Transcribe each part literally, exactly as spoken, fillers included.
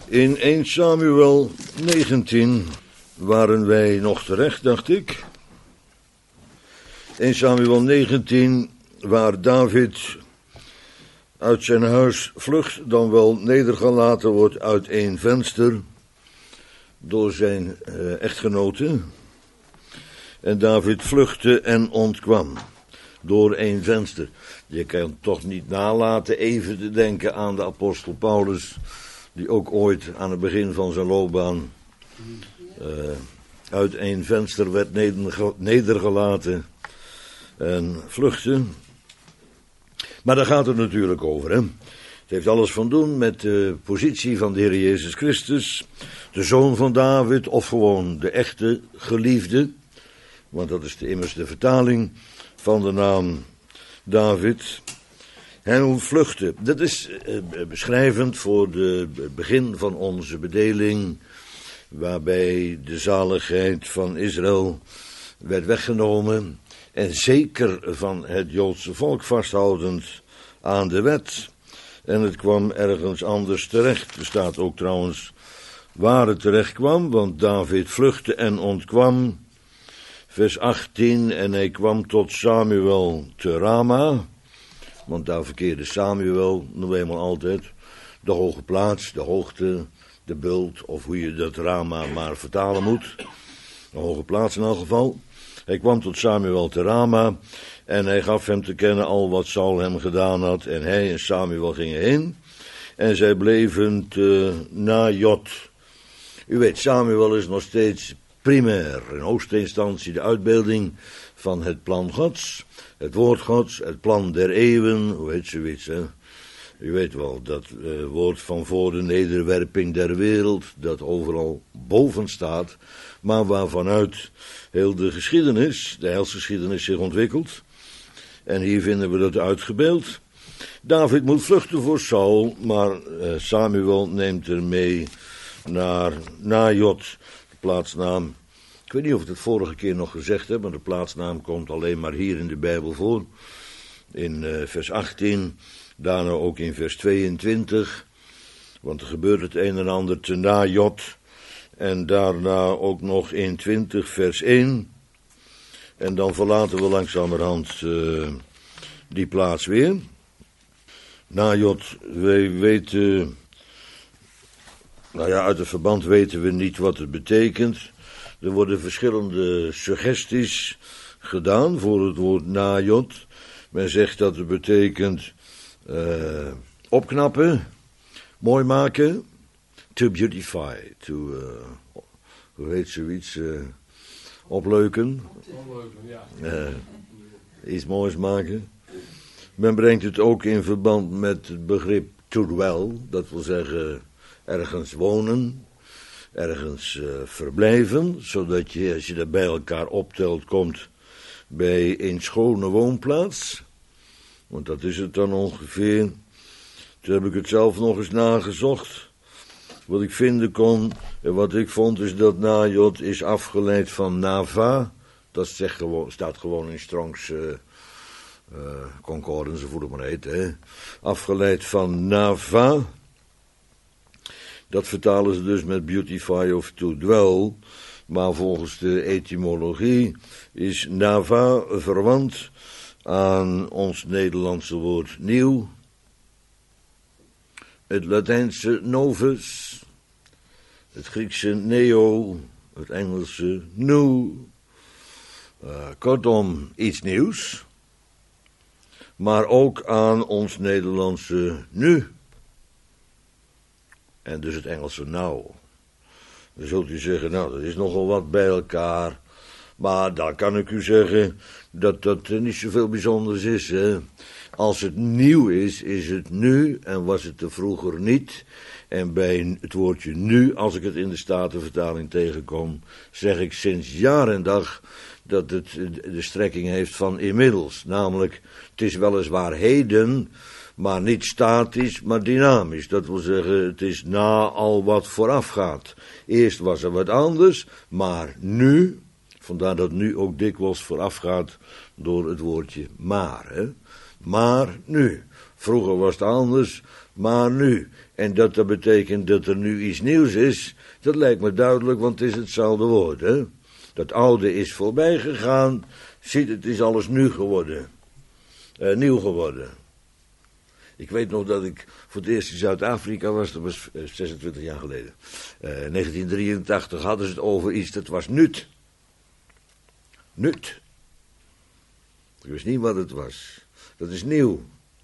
In eerste Samuel negentien waren wij nog terecht, dacht ik. eerste Samuel negentien, waar David uit zijn huis vlucht, dan wel nedergelaten wordt uit een venster door zijn uh, echtgenote. En David vluchtte en ontkwam door een venster. Je kan toch niet nalaten even te denken aan de apostel Paulus, die ook ooit aan het begin van zijn loopbaan uh, uit een venster werd nedergelaten en vluchtte. Maar daar gaat het natuurlijk over, hè. Het heeft alles van doen met de positie van de Heer Jezus Christus, de zoon van David, of gewoon de echte geliefde, want dat is de, immers de vertaling van de naam David. Hij vluchtte. Dat is uh, beschrijvend voor de, het begin van onze bedeling, waarbij de zaligheid van Israël werd weggenomen en zeker van het Joodse volk vasthoudend aan de wet. En het kwam ergens anders terecht. Er staat ook trouwens waar het terecht kwam, want David vluchtte en ontkwam. Vers achttien, en hij kwam tot Samuel te Rama, want daar verkeerde Samuel nog eenmaal altijd, de hoge plaats, de hoogte, de bult, of hoe je dat Rama maar vertalen moet, de hoge plaats in elk geval. Hij kwam tot Samuel te Rama, en hij gaf hem te kennen al wat Saul hem gedaan had, en hij en Samuel gingen heen, en zij bleven te Najot. U weet, Samuel is nog steeds primair, in hoogste instantie de uitbeelding van het plan Gods, het woord Gods, het plan der eeuwen, hoe heet zoiets, hè? U weet wel, dat uh, woord van voor de nederwerping der wereld, dat overal boven staat, maar waarvanuit heel de geschiedenis, de heilsgeschiedenis zich ontwikkelt. En hier vinden we dat uitgebeeld. David moet vluchten voor Saul, maar uh, Samuel neemt er mee naar Najot, de plaatsnaam. Ik weet niet of ik het vorige keer nog gezegd heb, maar de plaatsnaam komt alleen maar hier in de Bijbel voor. In uh, vers achttien, daarna ook in vers tweeëntwintig, want er gebeurt het een en ander te Najot. En daarna ook nog in twintig vers één. En dan verlaten we langzamerhand uh, die plaats weer. Najot, wij weten, nou ja, uit het verband weten we niet wat het betekent. Er worden verschillende suggesties gedaan voor het woord Najot. Men zegt dat het betekent uh, opknappen, mooi maken, to beautify, to, uh, hoe heet zoiets, uh, opleuken. Opleuken, ja. Uh, iets moois maken. Men brengt het ook in verband met het begrip to dwell, dat wil zeggen ergens wonen, ergens uh, verblijven, zodat je, als je dat bij elkaar optelt, komt bij een schone woonplaats. Want dat is het dan ongeveer. Toen heb ik het zelf nog eens nagezocht. Wat ik vinden kon, en wat ik vond, is dat Najot is afgeleid van Nava. Dat zegt gewoon, staat gewoon in Strong's uh, uh, Concordance, hoe het maar heet, hè. Afgeleid van Nava. Dat vertalen ze dus met beautify of to dwell. Maar volgens de etymologie is Nava verwant aan ons Nederlandse woord nieuw, het Latijnse novus, het Griekse neo, het Engelse new, uh, kortom iets nieuws, maar ook aan ons Nederlandse nu, en dus het Engelse now. Dan zult u zeggen, nou, dat is nogal wat bij elkaar. Maar daar kan ik u zeggen dat dat niet zoveel bijzonders is, hè. Als het nieuw is, is het nu en was het er vroeger niet. En bij het woordje nu, als ik het in de Statenvertaling tegenkom, zeg ik sinds jaar en dag dat het de strekking heeft van inmiddels. Namelijk, het is weliswaar heden, maar niet statisch, maar dynamisch. Dat wil zeggen, het is na al wat vooraf gaat. Eerst was er wat anders, maar nu, vandaar dat nu ook dikwijls vooraf gaat door het woordje maar. Hè? Maar nu, vroeger was het anders, maar nu. En dat dat betekent dat er nu iets nieuws is, dat lijkt me duidelijk, want het is hetzelfde woord, hè. Dat oude is voorbij gegaan, ziet, het is alles nu geworden. Uh, nieuw geworden. Ik weet nog dat ik voor het eerst in Zuid-Afrika was, dat was zesentwintig jaar geleden. Uh, negentien drieëntachtig hadden ze het over iets, dat was nut. Nut. Ik wist niet wat het was. Dat is nieuw.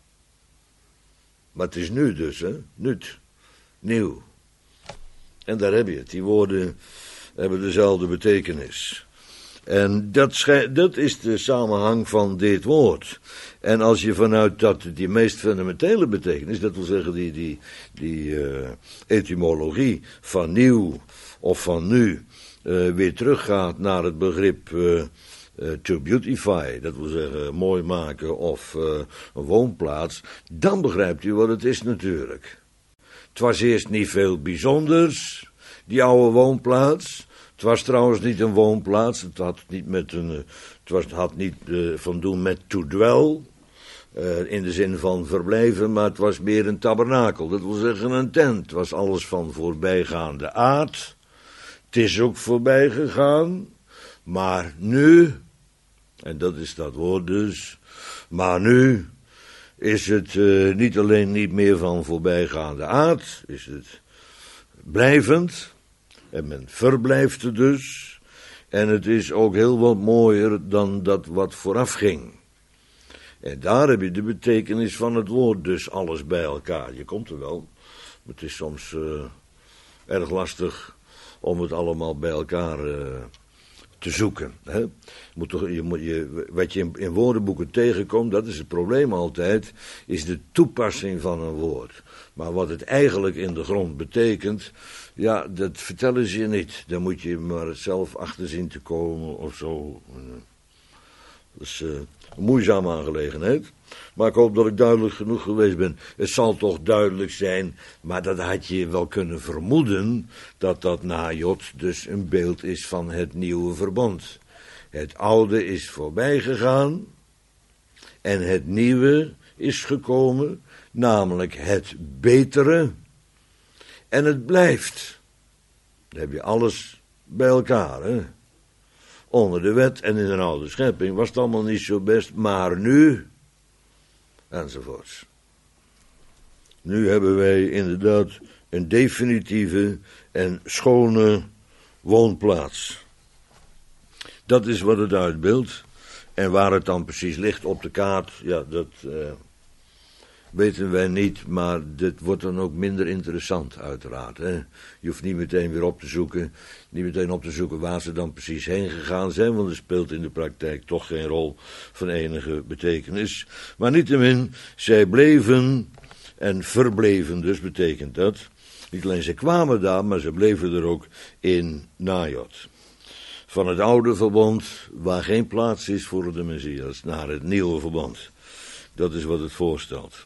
Maar het is nu dus, hè. Nut. Nieuw. En daar heb je het. Die woorden hebben dezelfde betekenis. En dat, schij, dat is de samenhang van dit woord. En als je vanuit dat die meest fundamentele betekenis, dat wil zeggen die, die, die uh, etymologie van nieuw of van nu, uh, weer teruggaat naar het begrip uh, uh, to beautify, dat wil zeggen mooi maken of uh, een woonplaats, dan begrijpt u wat het is natuurlijk. Het was eerst niet veel bijzonders, die oude woonplaats. Het was trouwens niet een woonplaats, het had niet, met een, het was, het had niet uh, van doen met to dwell, uh, in de zin van verblijven, maar het was meer een tabernakel, dat wil zeggen een tent. Het was alles van voorbijgaande aard, het is ook voorbij gegaan, maar nu, en dat is dat woord dus, maar nu is het uh, niet alleen niet meer van voorbijgaande aard, is het blijvend. En men verblijft er dus. En het is ook heel wat mooier dan dat wat vooraf ging. En daar heb je de betekenis van het woord dus alles bij elkaar. Je komt er wel. Het is soms uh, erg lastig om het allemaal bij elkaar uh, te zoeken. Hè? Je moet toch, je moet, je, wat je in, in woordenboeken tegenkomt, dat is het probleem altijd, is de toepassing van een woord. Maar wat het eigenlijk in de grond betekent, ja, dat vertellen ze je niet. Dan moet je maar zelf achter zien te komen of zo. Dat is uh, een moeizame aangelegenheid. Maar ik hoop dat ik duidelijk genoeg geweest ben. Het zal toch duidelijk zijn, maar dat had je wel kunnen vermoeden, dat dat Najot dus een beeld is van het nieuwe verbond. Het oude is voorbij gegaan en het nieuwe is gekomen, namelijk het betere, en het blijft. Dan heb je alles bij elkaar, hè. Onder de wet en in een oude schepping was het allemaal niet zo best, maar nu, enzovoorts. Nu hebben wij inderdaad een definitieve en schone woonplaats. Dat is wat het uitbeeldt. En waar het dan precies ligt op de kaart, ja, dat uh, weten wij niet, maar dit wordt dan ook minder interessant uiteraard. Hè? Je hoeft niet meteen weer op te zoeken, niet meteen op te zoeken waar ze dan precies heen gegaan zijn, want het speelt in de praktijk toch geen rol van enige betekenis. Maar niettemin, zij bleven en verbleven, dus betekent dat. Niet alleen ze kwamen daar, maar ze bleven er ook in Najot. Van het oude verbond, waar geen plaats is voor de Messias, naar het nieuwe verbond. Dat is wat het voorstelt.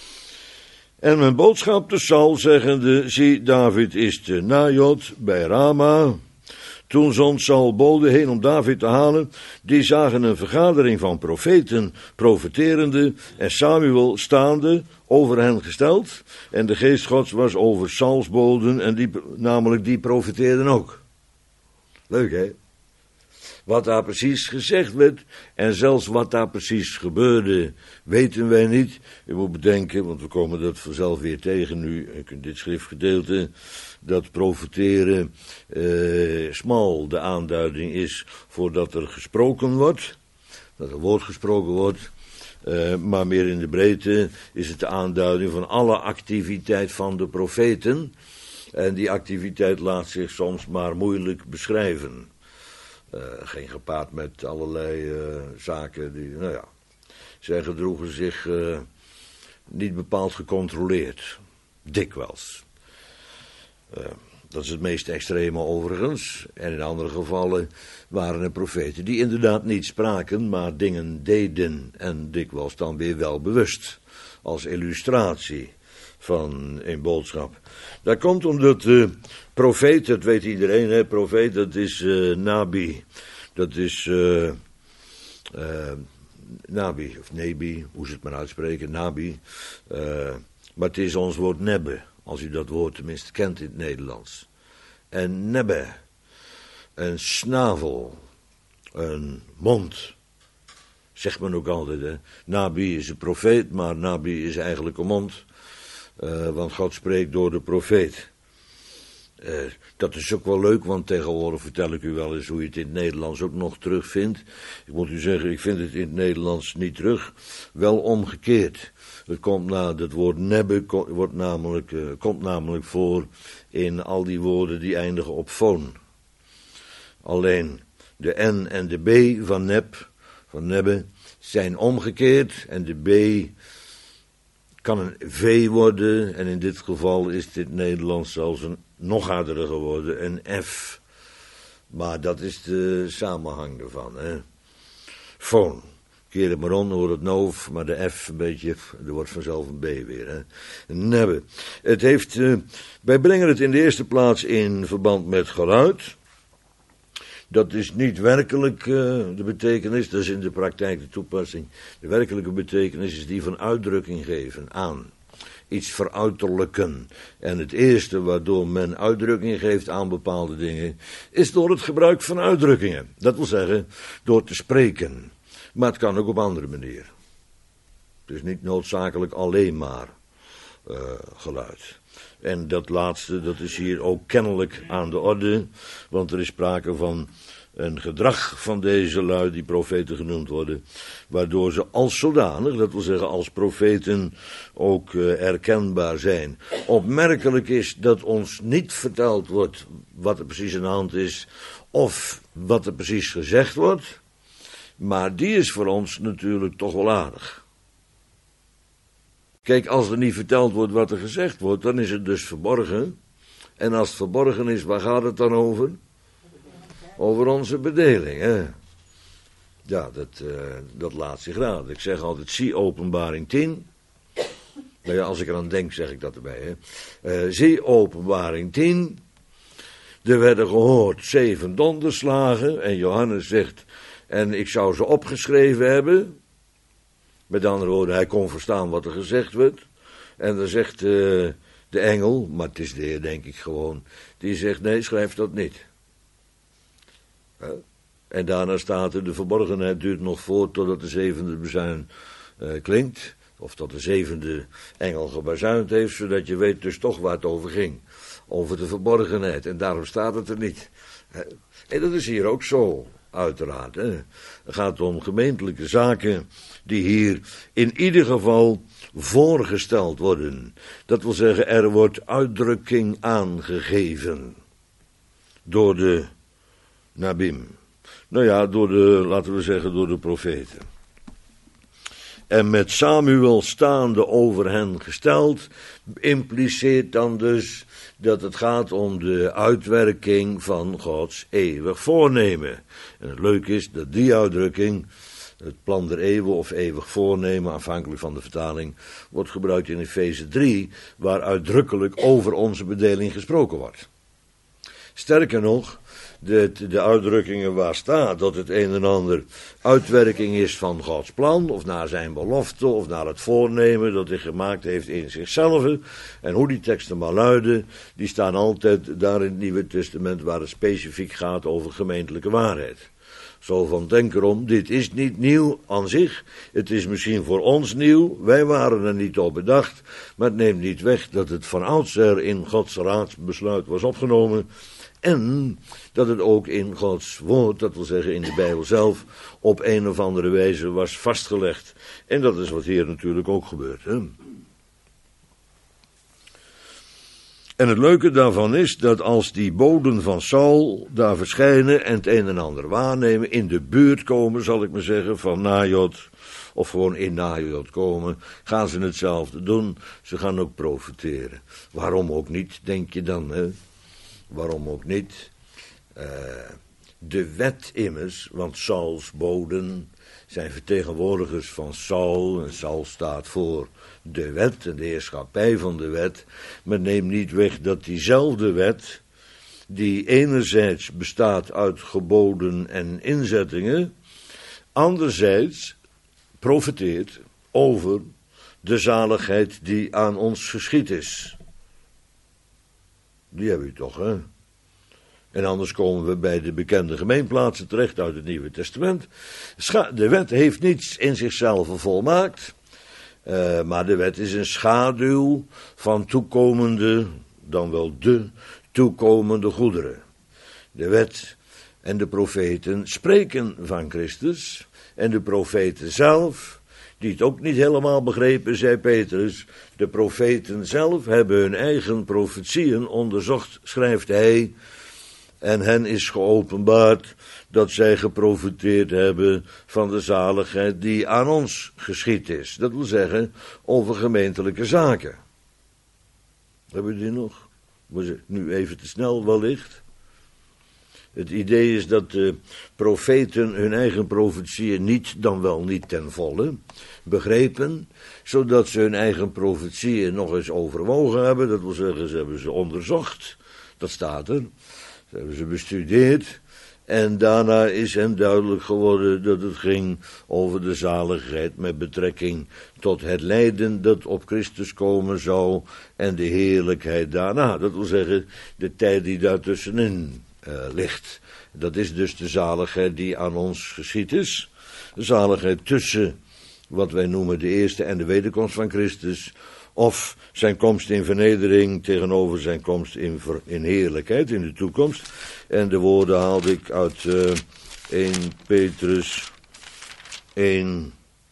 En mijn boodschap te Saul zeggende, zie, David is te Najot bij Rama. Toen zond Saul boden heen om David te halen. Die zagen een vergadering van profeten, profeterende, en Samuel staande, over hen gesteld. En de geest Gods was over Sauls boden, en die, namelijk die profeteerden ook. Leuk, hè? Wat daar precies gezegd werd, en zelfs wat daar precies gebeurde, weten wij niet. Je moet bedenken, want we komen dat vanzelf weer tegen nu, in dit schriftgedeelte, dat profeteren eh, smal de aanduiding is voordat er gesproken wordt, dat er woord gesproken wordt, eh, maar meer in de breedte is het de aanduiding van alle activiteit van de profeten, en die activiteit laat zich soms maar moeilijk beschrijven. Uh, geen gepaard met allerlei uh, zaken die, nou ja, zij gedroegen zich uh, niet bepaald gecontroleerd. Dikwijls. Uh, dat is het meest extreme overigens. En in andere gevallen waren er profeten die inderdaad niet spraken, maar dingen deden. En dikwijls dan weer wel bewust. Als illustratie van een boodschap. Dat komt omdat de profeet, dat weet iedereen, hè, profeet, dat is uh, nabi, dat is uh, uh, Nabi, of Nebi, hoe ze het maar uitspreken, Nabi. Uh, maar het is ons woord nebbe, als u dat woord tenminste kent in het Nederlands. En nebbe, een snavel, een mond, zegt men ook altijd. Hè? Nabi is een profeet, maar Nabi is eigenlijk een mond. Uh, want God spreekt door de profeet. Uh, dat is ook wel leuk, want tegenwoordig vertel ik u wel eens hoe je het in het Nederlands ook nog terugvindt. Ik moet u zeggen, ik vind het in het Nederlands niet terug. Wel omgekeerd. Het komt na, het woord nebbe wordt namelijk, uh, komt namelijk voor in al die woorden die eindigen op foon. Alleen de N en de B van neb, van nebbe, zijn omgekeerd en de B kan een V worden en in dit geval is dit Nederlands zelfs een nog harder geworden, een F. Maar dat is de samenhang ervan. Hè. Foon. Keer het maar om, dan wordt het noof, maar de F een beetje, er wordt vanzelf een B weer. Hè. Nebbe. Het heeft, uh, wij brengen het in de eerste plaats in verband met geluid. Dat is niet werkelijk uh, de betekenis, dat is in de praktijk de toepassing. De werkelijke betekenis is die van uitdrukking geven aan. Iets veruiterlijken. En het eerste waardoor men uitdrukking geeft aan bepaalde dingen, is door het gebruik van uitdrukkingen. Dat wil zeggen, door te spreken. Maar het kan ook op andere manier. Het is niet noodzakelijk alleen maar uh, geluid. En dat laatste, dat is hier ook kennelijk aan de orde, want er is sprake van een gedrag van deze lui, die profeten genoemd worden, waardoor ze als zodanig, dat wil zeggen als profeten, ook uh, erkenbaar zijn. Opmerkelijk is dat ons niet verteld wordt wat er precies aan de hand is, of wat er precies gezegd wordt, maar die is voor ons natuurlijk toch wel aardig. Kijk, als er niet verteld wordt wat er gezegd wordt, dan is het dus verborgen. En als het verborgen is, waar gaat het dan over? Over onze bedeling, hè. Ja, dat, uh, dat laat zich raden. Ik zeg altijd, zie Openbaring tien. Nou ja, als ik eraan denk, zeg ik dat erbij, hè. Uh, zie Openbaring tien. Er werden gehoord zeven donderslagen. En Johannes zegt, en ik zou ze opgeschreven hebben. Met andere woorden, hij kon verstaan wat er gezegd werd. En dan zegt uh, de engel, maar het is de Heer denk ik gewoon, die zegt, nee, schrijf dat niet. Uh, en daarna staat er, de verborgenheid duurt nog voort totdat de zevende bezuin uh, klinkt. Of tot de zevende engel gebazuind heeft, zodat je weet dus toch waar het over ging. Over de verborgenheid. En daarom staat het er niet. Uh, en dat is hier ook zo. Uiteraard. Hè. Het gaat om gemeentelijke zaken die hier in ieder geval voorgesteld worden. Dat wil zeggen, er wordt uitdrukking aangegeven door de Nabim. Nou ja, door de, laten we zeggen, door de profeten. En met Samuel staande over hen gesteld, impliceert dan dus dat het gaat om de uitwerking van Gods eeuwig voornemen. En het leuke is dat die uitdrukking, het plan der eeuwen of eeuwig voornemen, afhankelijk van de vertaling, wordt gebruikt in Efeze drie, waar uitdrukkelijk over onze bedeling gesproken wordt. Sterker nog, de, de uitdrukkingen waar staat dat het een en ander uitwerking is van Gods plan, of naar zijn belofte, of naar het voornemen dat hij gemaakt heeft in zichzelf. En hoe die teksten maar luiden, die staan altijd daar in het Nieuwe Testament waar het specifiek gaat over gemeentelijke waarheid. Zo van, denk erom, dit is niet nieuw aan zich, het is misschien voor ons nieuw, wij waren er niet op bedacht, maar het neemt niet weg dat het van oudsher in Gods raadsbesluit was opgenomen. En dat het ook in Gods woord, dat wil zeggen in de Bijbel zelf, op een of andere wijze was vastgelegd. En dat is wat hier natuurlijk ook gebeurt. Hè? En het leuke daarvan is dat als die boden van Saul daar verschijnen en het een en ander waarnemen, in de buurt komen, zal ik maar zeggen, van Najot, of gewoon in Najot komen, gaan ze hetzelfde doen. Ze gaan ook profiteren. Waarom ook niet, denk je dan, hè? Waarom ook niet? Uh, de wet immers, want Sauls boden zijn vertegenwoordigers van Saul. En Saul staat voor de wet en de heerschappij van de wet. Maar neem niet weg dat diezelfde wet, die enerzijds bestaat uit geboden en inzettingen, anderzijds profeteert over de zaligheid die aan ons geschied is. Die hebben we toch, hè? En anders komen we bij de bekende gemeenplaatsen terecht uit het Nieuwe Testament. De wet heeft niets in zichzelf volmaakt, uh, maar de wet is een schaduw van toekomende, dan wel de toekomende goederen. De wet en de profeten spreken van Christus, en de profeten zelf, die het ook niet helemaal begrepen, zei Petrus, de profeten zelf hebben hun eigen profetieën onderzocht, schrijft hij, en hen is geopenbaard dat zij geprofiteerd hebben van de zaligheid die aan ons geschied is. Dat wil zeggen, over gemeentelijke zaken. Hebben we die nog? Was het nu even te snel wellicht? Het idee is dat de profeten hun eigen profetieën niet, dan wel niet ten volle, begrepen, zodat ze hun eigen profetieën nog eens overwogen hebben. Dat wil zeggen, ze hebben ze onderzocht. Dat staat er. Ze hebben ze bestudeerd. En daarna is hen duidelijk geworden dat het ging over de zaligheid met betrekking tot het lijden dat op Christus komen zou en de heerlijkheid daarna. Dat wil zeggen, de tijd die daartussenin uh, ligt. Dat is dus de zaligheid die aan ons geschied is. De zaligheid tussen wat wij noemen de eerste en de wederkomst van Christus, of zijn komst in vernedering tegenover zijn komst in, ver, in heerlijkheid, in de toekomst. En de woorden haalde ik uit uh, eerste Petrus één,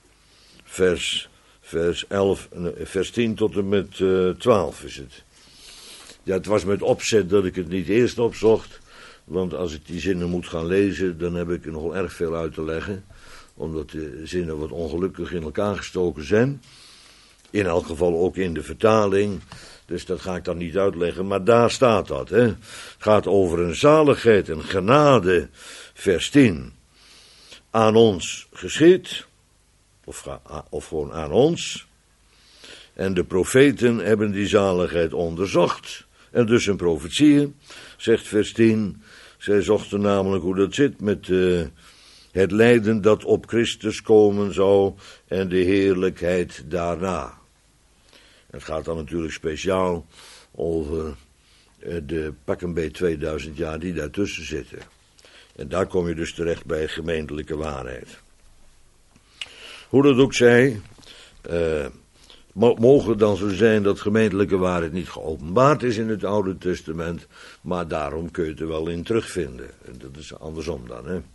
vers, vers elf, vers tien tot en met uh, twaalf is het. Ja, het was met opzet dat ik het niet eerst opzocht, want als ik die zinnen moet gaan lezen, dan heb ik er nog erg veel uit te leggen, omdat de zinnen wat ongelukkig in elkaar gestoken zijn. In elk geval ook in de vertaling, dus dat ga ik dan niet uitleggen, maar daar staat dat. Hè. Het gaat over een zaligheid, een genade, vers tien. Aan ons geschied, of, of gewoon aan ons. En de profeten hebben die zaligheid onderzocht, en dus een profetieën, zegt vers tien. Zij zochten namelijk hoe dat zit met uh, het lijden dat op Christus komen zou en de heerlijkheid daarna. Het gaat dan natuurlijk speciaal over de pak een beetje tweeduizend jaar die daartussen zitten. En daar kom je dus terecht bij gemeentelijke waarheid. Hoe dat ook zij, uh, mogen het dan zo zijn dat gemeentelijke waarheid niet geopenbaard is in het Oude Testament, maar daarom kun je het er wel in terugvinden. En dat is andersom dan, hè.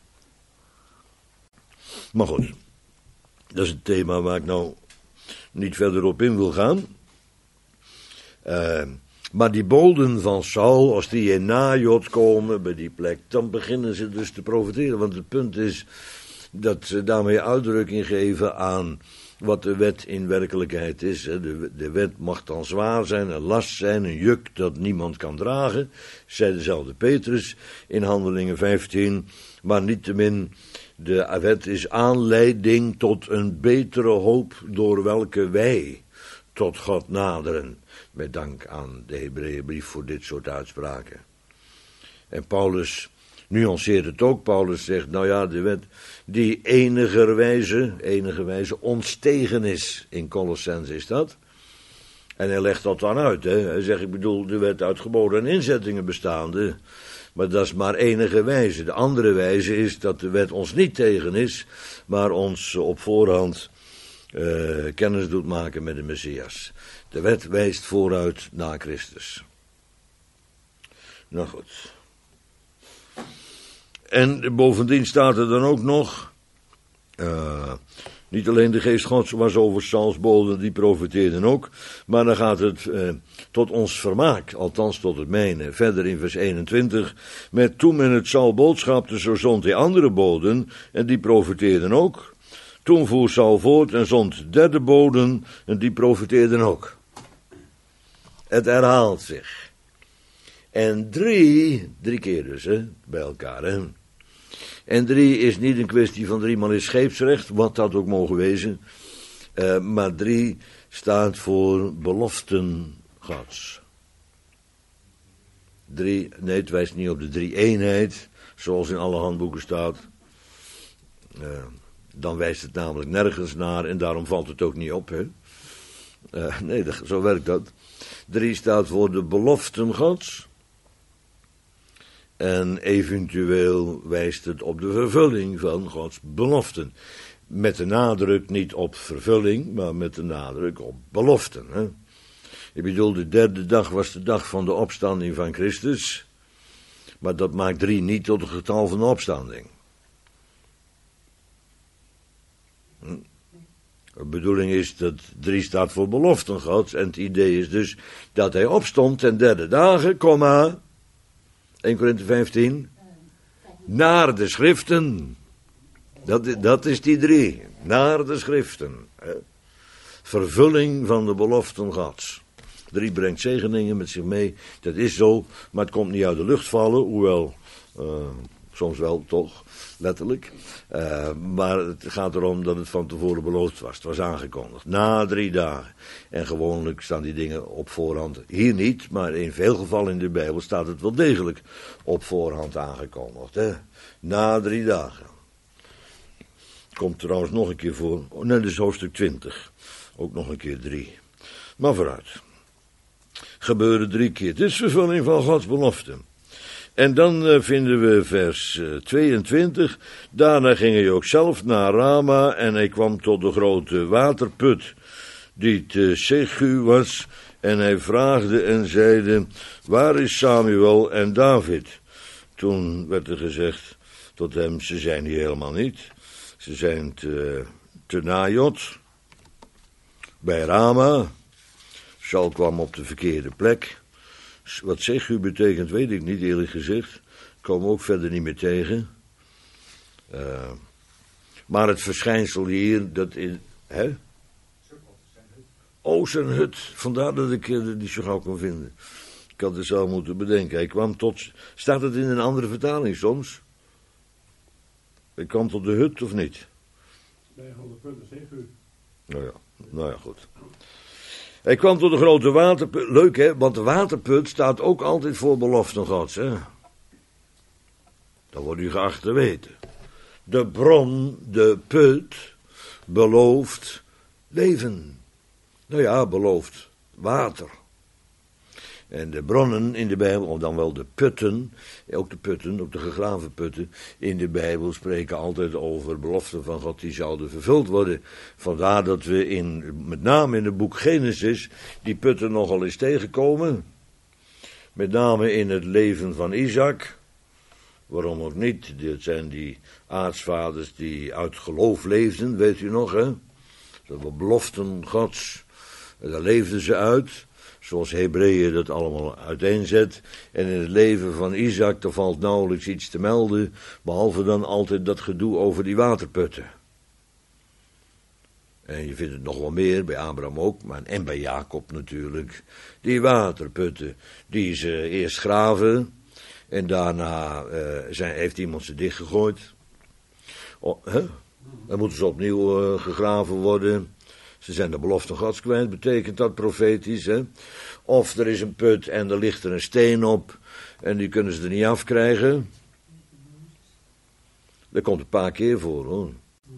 Maar goed, dat is het thema waar ik nou niet verder op in wil gaan. Uh, maar die bolden van Saul, als die in Najot komen bij die plek, dan beginnen ze dus te profiteren. Want het punt is dat ze daarmee uitdrukking geven aan wat de wet in werkelijkheid is. De, de wet mag dan zwaar zijn, een last zijn, een juk dat niemand kan dragen, zei dezelfde Petrus in Handelingen vijftien, maar niettemin, de wet is aanleiding tot een betere hoop door welke wij tot God naderen. Met dank aan de Hebreeënbrief voor dit soort uitspraken. En Paulus nuanceert het ook. Paulus zegt, nou ja, de wet die enigerwijze, enigerwijze ons tegen is. In Colossense is dat. En hij legt dat dan uit. Hè. Hij zegt, ik bedoel, de wet uit geboden en inzettingen bestaande. Maar dat is maar enige wijze. De andere wijze is dat de wet ons niet tegen is, maar ons op voorhand uh, kennis doet maken met de Messias. De wet wijst vooruit naar Christus. Nou goed. En bovendien staat er dan ook nog, uh, niet alleen de geest Gods was over Sauls bolden, die profeteerden ook, maar dan gaat het uh, tot ons vermaak, althans tot het mijne, verder in vers eenentwintig, met toen men het Saul boodschapte, zo zond hij andere boden, en die profeteerden ook. Toen voer Saul voort en zond derde boden, en die profeteerden ook. Het herhaalt zich. En drie, drie keer dus, hè, bij elkaar, hè. En drie is niet een kwestie van drie man is scheepsrecht, wat dat ook mogen wezen. Uh, maar drie staat voor beloften Gods. Drie, nee, het wijst niet op de drie eenheid, zoals in alle handboeken staat. Uh, Dan wijst het namelijk nergens naar en daarom valt het ook niet op. Hè? Uh, nee, dat, zo werkt dat. Drie staat voor de beloften Gods. En eventueel wijst het op de vervulling van Gods beloften. Met de nadruk niet op vervulling, maar met de nadruk op beloften. Hè? Ik bedoel, de derde dag was de dag van de opstanding van Christus. Maar dat maakt drie niet tot het getal van de opstanding. Hm. De bedoeling is dat drie staat voor beloften Gods. En het idee is dus dat hij opstond ten derde dagen, komma, Eerste Korinthe vijftien, naar de schriften. Dat, dat is die drie, naar de schriften. Hè. Vervulling van de beloften Gods. Drie brengt zegeningen met zich mee, dat is zo, maar het komt niet uit de lucht vallen, hoewel, uh, soms wel toch, letterlijk. Uh, maar het gaat erom dat het van tevoren beloofd was, het was aangekondigd, na drie dagen. En gewoonlijk staan die dingen op voorhand, hier niet, maar in veel gevallen in de Bijbel staat het wel degelijk op voorhand aangekondigd. Hè? Na drie dagen. Komt trouwens nog een keer voor, oh, nee, dat is hoofdstuk twintig, ook nog een keer drie. Maar vooruit. Gebeurde drie keer. Het is vervulling van Gods belofte. En dan uh, vinden we vers uh, tweeëntwintig. Daarna ging hij ook zelf naar Rama en hij kwam tot de grote waterput die te Segu was. En hij vraagde en zeide, waar is Samuel en David? Toen werd er gezegd tot hem, ze zijn hier helemaal niet. Ze zijn te, te Najot, bij Rama. Saul kwam op de verkeerde plek. Wat Segu betekent, weet ik niet eerlijk gezegd. Ik kom ook verder niet meer tegen. Uh, maar het verschijnsel hier, dat is... Hè? Oh, zijn hut. Vandaar dat ik uh, die zo gauw kon vinden. Ik had het zo moeten bedenken. Hij kwam tot... Staat het in een andere vertaling soms? Hij kwam tot de hut of niet? Bij honderd punten Segu. Nou ja, nou ja, goed. Hij kwam tot de grote waterput. Leuk hè, want de waterput staat ook altijd voor beloften Gods. Hè? Dat wordt u geacht te weten. De bron, de put, belooft leven. Nou ja, belooft water. En de bronnen in de Bijbel, of dan wel de putten, ook de putten, ook de gegraven putten, in de Bijbel spreken altijd over beloften van God die zouden vervuld worden. Vandaar dat we in, met name in het boek Genesis, die putten nogal eens tegenkomen. Met name in het leven van Isaac. Waarom ook niet? Dit zijn die aartsvaders die uit geloof leefden, weet u nog hè? Dat waren beloften Gods, daar leefden ze uit. Zoals Hebreeën dat allemaal uiteenzet. En in het leven van Isaac, er valt nauwelijks iets te melden, behalve dan altijd dat gedoe over die waterputten. En je vindt het nog wel meer, bij Abraham ook, maar, en bij Jacob natuurlijk. Die waterputten, die ze eerst graven, en daarna uh, zijn, heeft iemand ze dichtgegooid. Oh, huh? Dan moeten ze opnieuw uh, gegraven worden. Ze zijn de belofte Gods kwijt, betekent dat profetisch, hè? Of er is een put en er ligt er een steen op en die kunnen ze er niet afkrijgen. Dat komt een paar keer voor, hoor.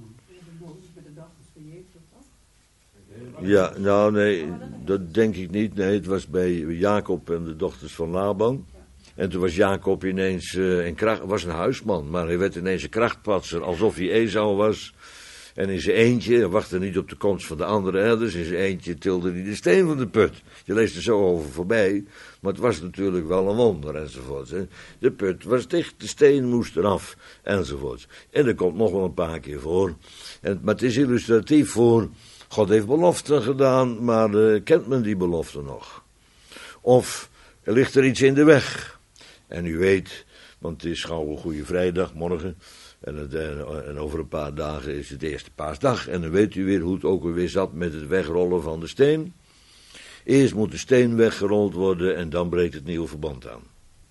Ja, nou nee, dat denk ik niet. Nee, het was bij Jacob en de dochters van Laban. En toen was Jacob ineens uh, een kracht, was een huisman, maar hij werd ineens een krachtpatser, alsof hij Esau was. En in zijn eentje, hij wachtte niet op de komst van de andere herders, in zijn eentje tilde hij de steen van de put. Je leest er zo over voorbij, maar het was natuurlijk wel een wonder, enzovoorts. Hè. De put was dicht, de steen moest eraf, enzovoorts. En dat komt nog wel een paar keer voor. En, maar het is illustratief voor, God heeft beloften gedaan, maar uh, kent men die beloften nog? Of er ligt er iets in de weg. En u weet, want het is gauw een goede vrijdag, morgen. En, het, en over een paar dagen is het eerste paasdag. En dan weet u weer hoe het ook weer zat met het wegrollen van de steen. Eerst moet de steen weggerold worden en dan breekt het nieuwe verband aan.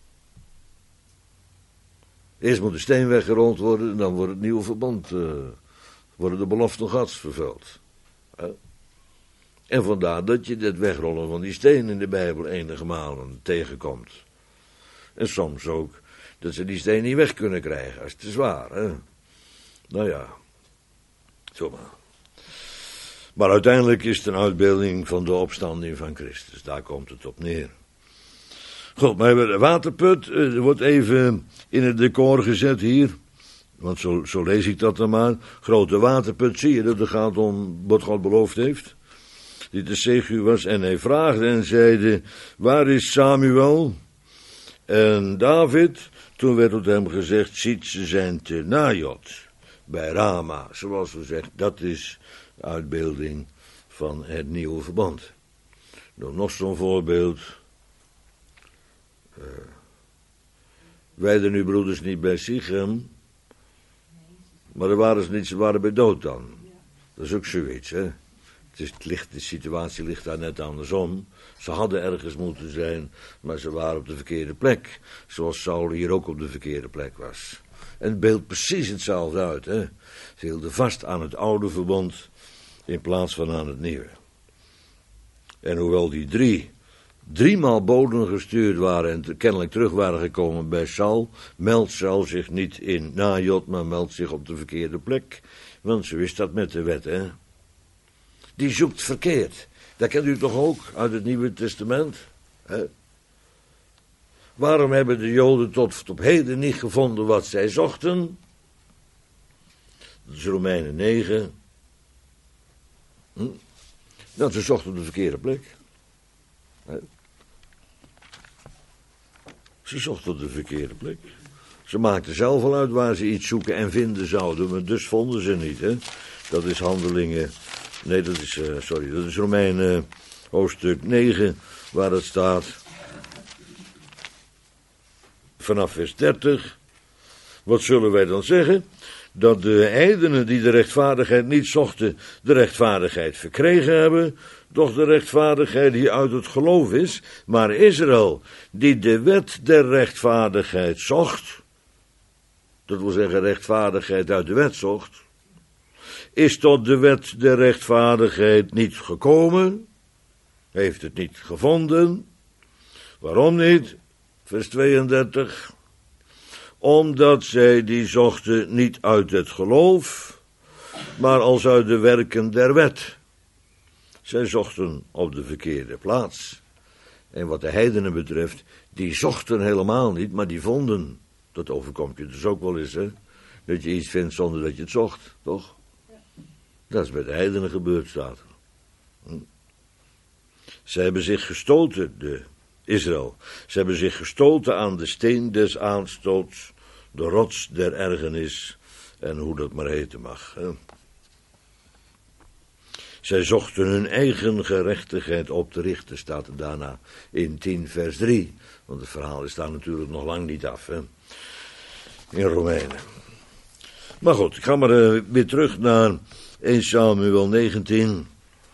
Eerst moet de steen weggerold worden en dan wordt het nieuwe verband, uh, worden de beloften Gods vervuld. Uh. En vandaar dat je het wegrollen van die steen in de Bijbel enige malen tegenkomt. En soms ook dat ze die steen niet weg kunnen krijgen, als het te zwaar, hè. Nou ja. Zomaar. Maar uiteindelijk is het een uitbeelding van de opstanding van Christus. Daar komt het op neer. Goed, maar de waterput uh, wordt even in het decor gezet hier. Want zo, zo lees ik dat dan maar. Grote waterput, zie je dat het gaat om wat God beloofd heeft. Die de Sechu was. En hij vraagde en zeide, waar is Samuel? En David, toen werd tot hem gezegd, ziet ze zijn te Najot, bij Rama. Zoals we zeggen, dat is de uitbeelding van het nieuwe verband. Door nog zo'n voorbeeld. Uh, wij nu broeders niet bij Sichem, maar er waren ze niet, ze waren bij Dothan. Dat is ook zoiets, hè. Het is, het ligt, de situatie ligt daar net andersom. Ze hadden ergens moeten zijn, maar ze waren op de verkeerde plek. Zoals Saul hier ook op de verkeerde plek was. En het beeldt precies hetzelfde uit, hè. Ze hielden vast aan het oude verbond in plaats van aan het nieuwe. En hoewel die drie driemaal boden gestuurd waren en kennelijk terug waren gekomen bij Saul, meldt Saul zich niet in Najot, maar meldt zich op de verkeerde plek. Want zo is dat met de wet, hè. Die zoekt verkeerd. Dat kent u toch ook uit het Nieuwe Testament? Hè? Waarom hebben de Joden tot op heden niet gevonden wat zij zochten? Dat is Romeinen negen. Hm? Dat ze zochten op de verkeerde plek. Hè? Ze zochten op de verkeerde plek. Ze maakten zelf al uit waar ze iets zoeken en vinden zouden, maar dus vonden ze niet. Hè? Dat is Handelingen. Nee, dat is, uh, sorry, dat is Romeinen uh, hoofdstuk negen, waar het staat, vanaf vers dertig. Wat zullen wij dan zeggen? Dat de heidenen die de rechtvaardigheid niet zochten, de rechtvaardigheid verkregen hebben, doch de rechtvaardigheid die uit het geloof is, maar Israël, die de wet der rechtvaardigheid zocht, dat wil zeggen rechtvaardigheid uit de wet zocht, is tot de wet der rechtvaardigheid niet gekomen, heeft het niet gevonden. Waarom niet? Vers tweeëndertig. Omdat zij die zochten niet uit het geloof, maar als uit de werken der wet. Zij zochten op de verkeerde plaats. En wat de heidenen betreft, die zochten helemaal niet, maar die vonden. Dat overkomt je dus ook wel eens, hè? Dat je iets vindt zonder dat je het zocht, toch? Dat is bij de heidenen gebeurd, staat er. Hm. Ze hebben zich gestoten, de Israël. Ze hebben zich gestoten aan de steen des aanstoots, de rots der ergernis, en hoe dat maar heten mag. Hè. Zij zochten hun eigen gerechtigheid op te richten, staat er daarna in tien vers drie. Want het verhaal is daar natuurlijk nog lang niet af, hè. In Romeinen. Maar goed, ik ga maar uh, weer terug naar eerste Samuel negentien.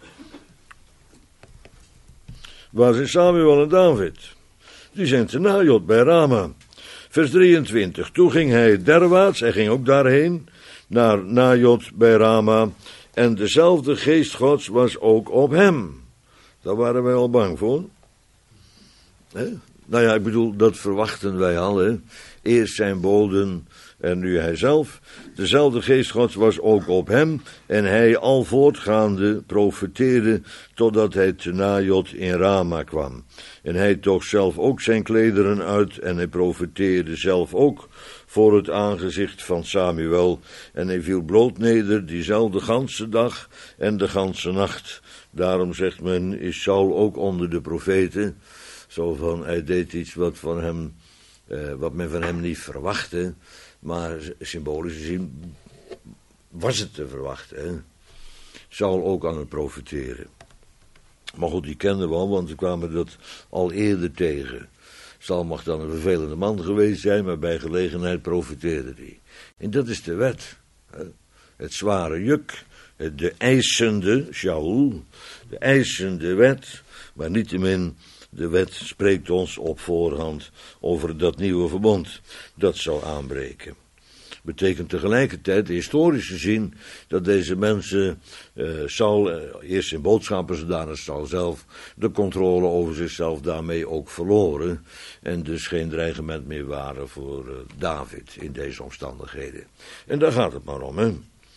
Waar zijn Samuel en David? Die zijn te Najot bij Rama. Vers drieëntwintig. Toen ging hij derwaarts, hij ging ook daarheen, naar Najot bij Rama. En dezelfde geest Gods was ook op hem. Daar waren wij al bang voor. He? Nou ja, ik bedoel, dat verwachten wij al. Hè? Eerst zijn boden en nu hij zelf. Dezelfde geest Gods was ook op hem. En hij al voortgaande profeteerde totdat hij te Najot in Rama kwam. En hij toog zelf ook zijn klederen uit en hij profeteerde zelf ook voor het aangezicht van Samuel. En hij viel bloot neder diezelfde ganse dag en de ganse nacht. Daarom zegt men, is Saul ook onder de profeten. Zo van, hij deed iets wat, van hem, eh, wat men van hem niet verwachtte. Maar symbolisch gezien was het te verwachten. Hè? Saul ook aan het profeteren. Maar goed, die kenden we al, want we kwamen dat al eerder tegen. Saul mag dan een vervelende man geweest zijn, maar bij gelegenheid profeteerde hij. En dat is de wet. Hè? Het zware juk, de eisende, Shaul, de eisende wet, maar niettemin, de wet spreekt ons op voorhand over dat nieuwe verbond dat zou aanbreken. Betekent tegelijkertijd, historisch gezien, dat deze mensen, uh, Saul, uh, eerst in boodschappers, daarna Saul zelf, de controle over zichzelf daarmee ook verloren. En dus geen dreigement meer waren voor uh, David in deze omstandigheden. En daar gaat het maar om, hè.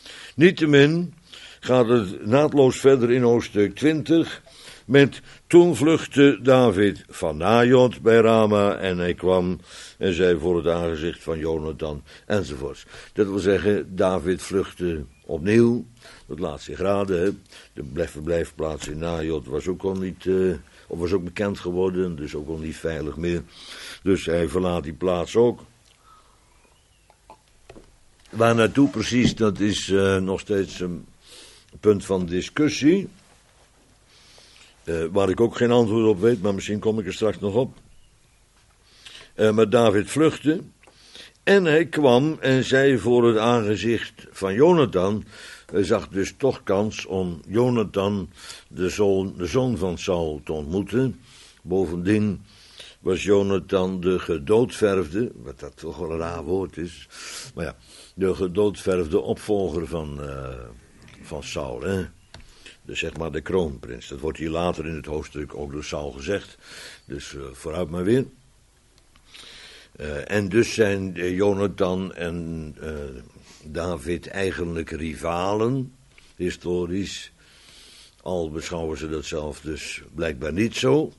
Niettemin gaat het naadloos verder in hoofdstuk twintig met: toen vluchtte David van Najot bij Rama en hij kwam en zei voor het aangezicht van Jonathan enzovoorts. Dat wil zeggen, David vluchtte opnieuw. Dat laat zich raden. De verblijfplaats in Najot was ook al niet, uh, of was ook bekend geworden, dus ook al niet veilig meer. Dus hij verlaat die plaats ook. Waar naartoe precies, dat is uh, nog steeds een punt van discussie. Uh, waar ik ook geen antwoord op weet, maar misschien kom ik er straks nog op. Uh, maar David vluchtte. En hij kwam en zei voor het aangezicht van Jonathan. Hij zag dus toch kans om Jonathan, de zoon, de zoon van Saul, te ontmoeten. Bovendien was Jonathan de gedoodverfde, wat dat toch wel een raar woord is. Maar ja, de gedoodverfde opvolger van, uh, van Saul, hè. Dus zeg maar de kroonprins. Dat wordt hier later in het hoofdstuk ook door Saul gezegd. Dus uh, vooruit maar weer. Uh, en dus zijn uh, Jonathan en uh, David eigenlijk rivalen, historisch. Al beschouwen ze dat zelf dus blijkbaar niet zo.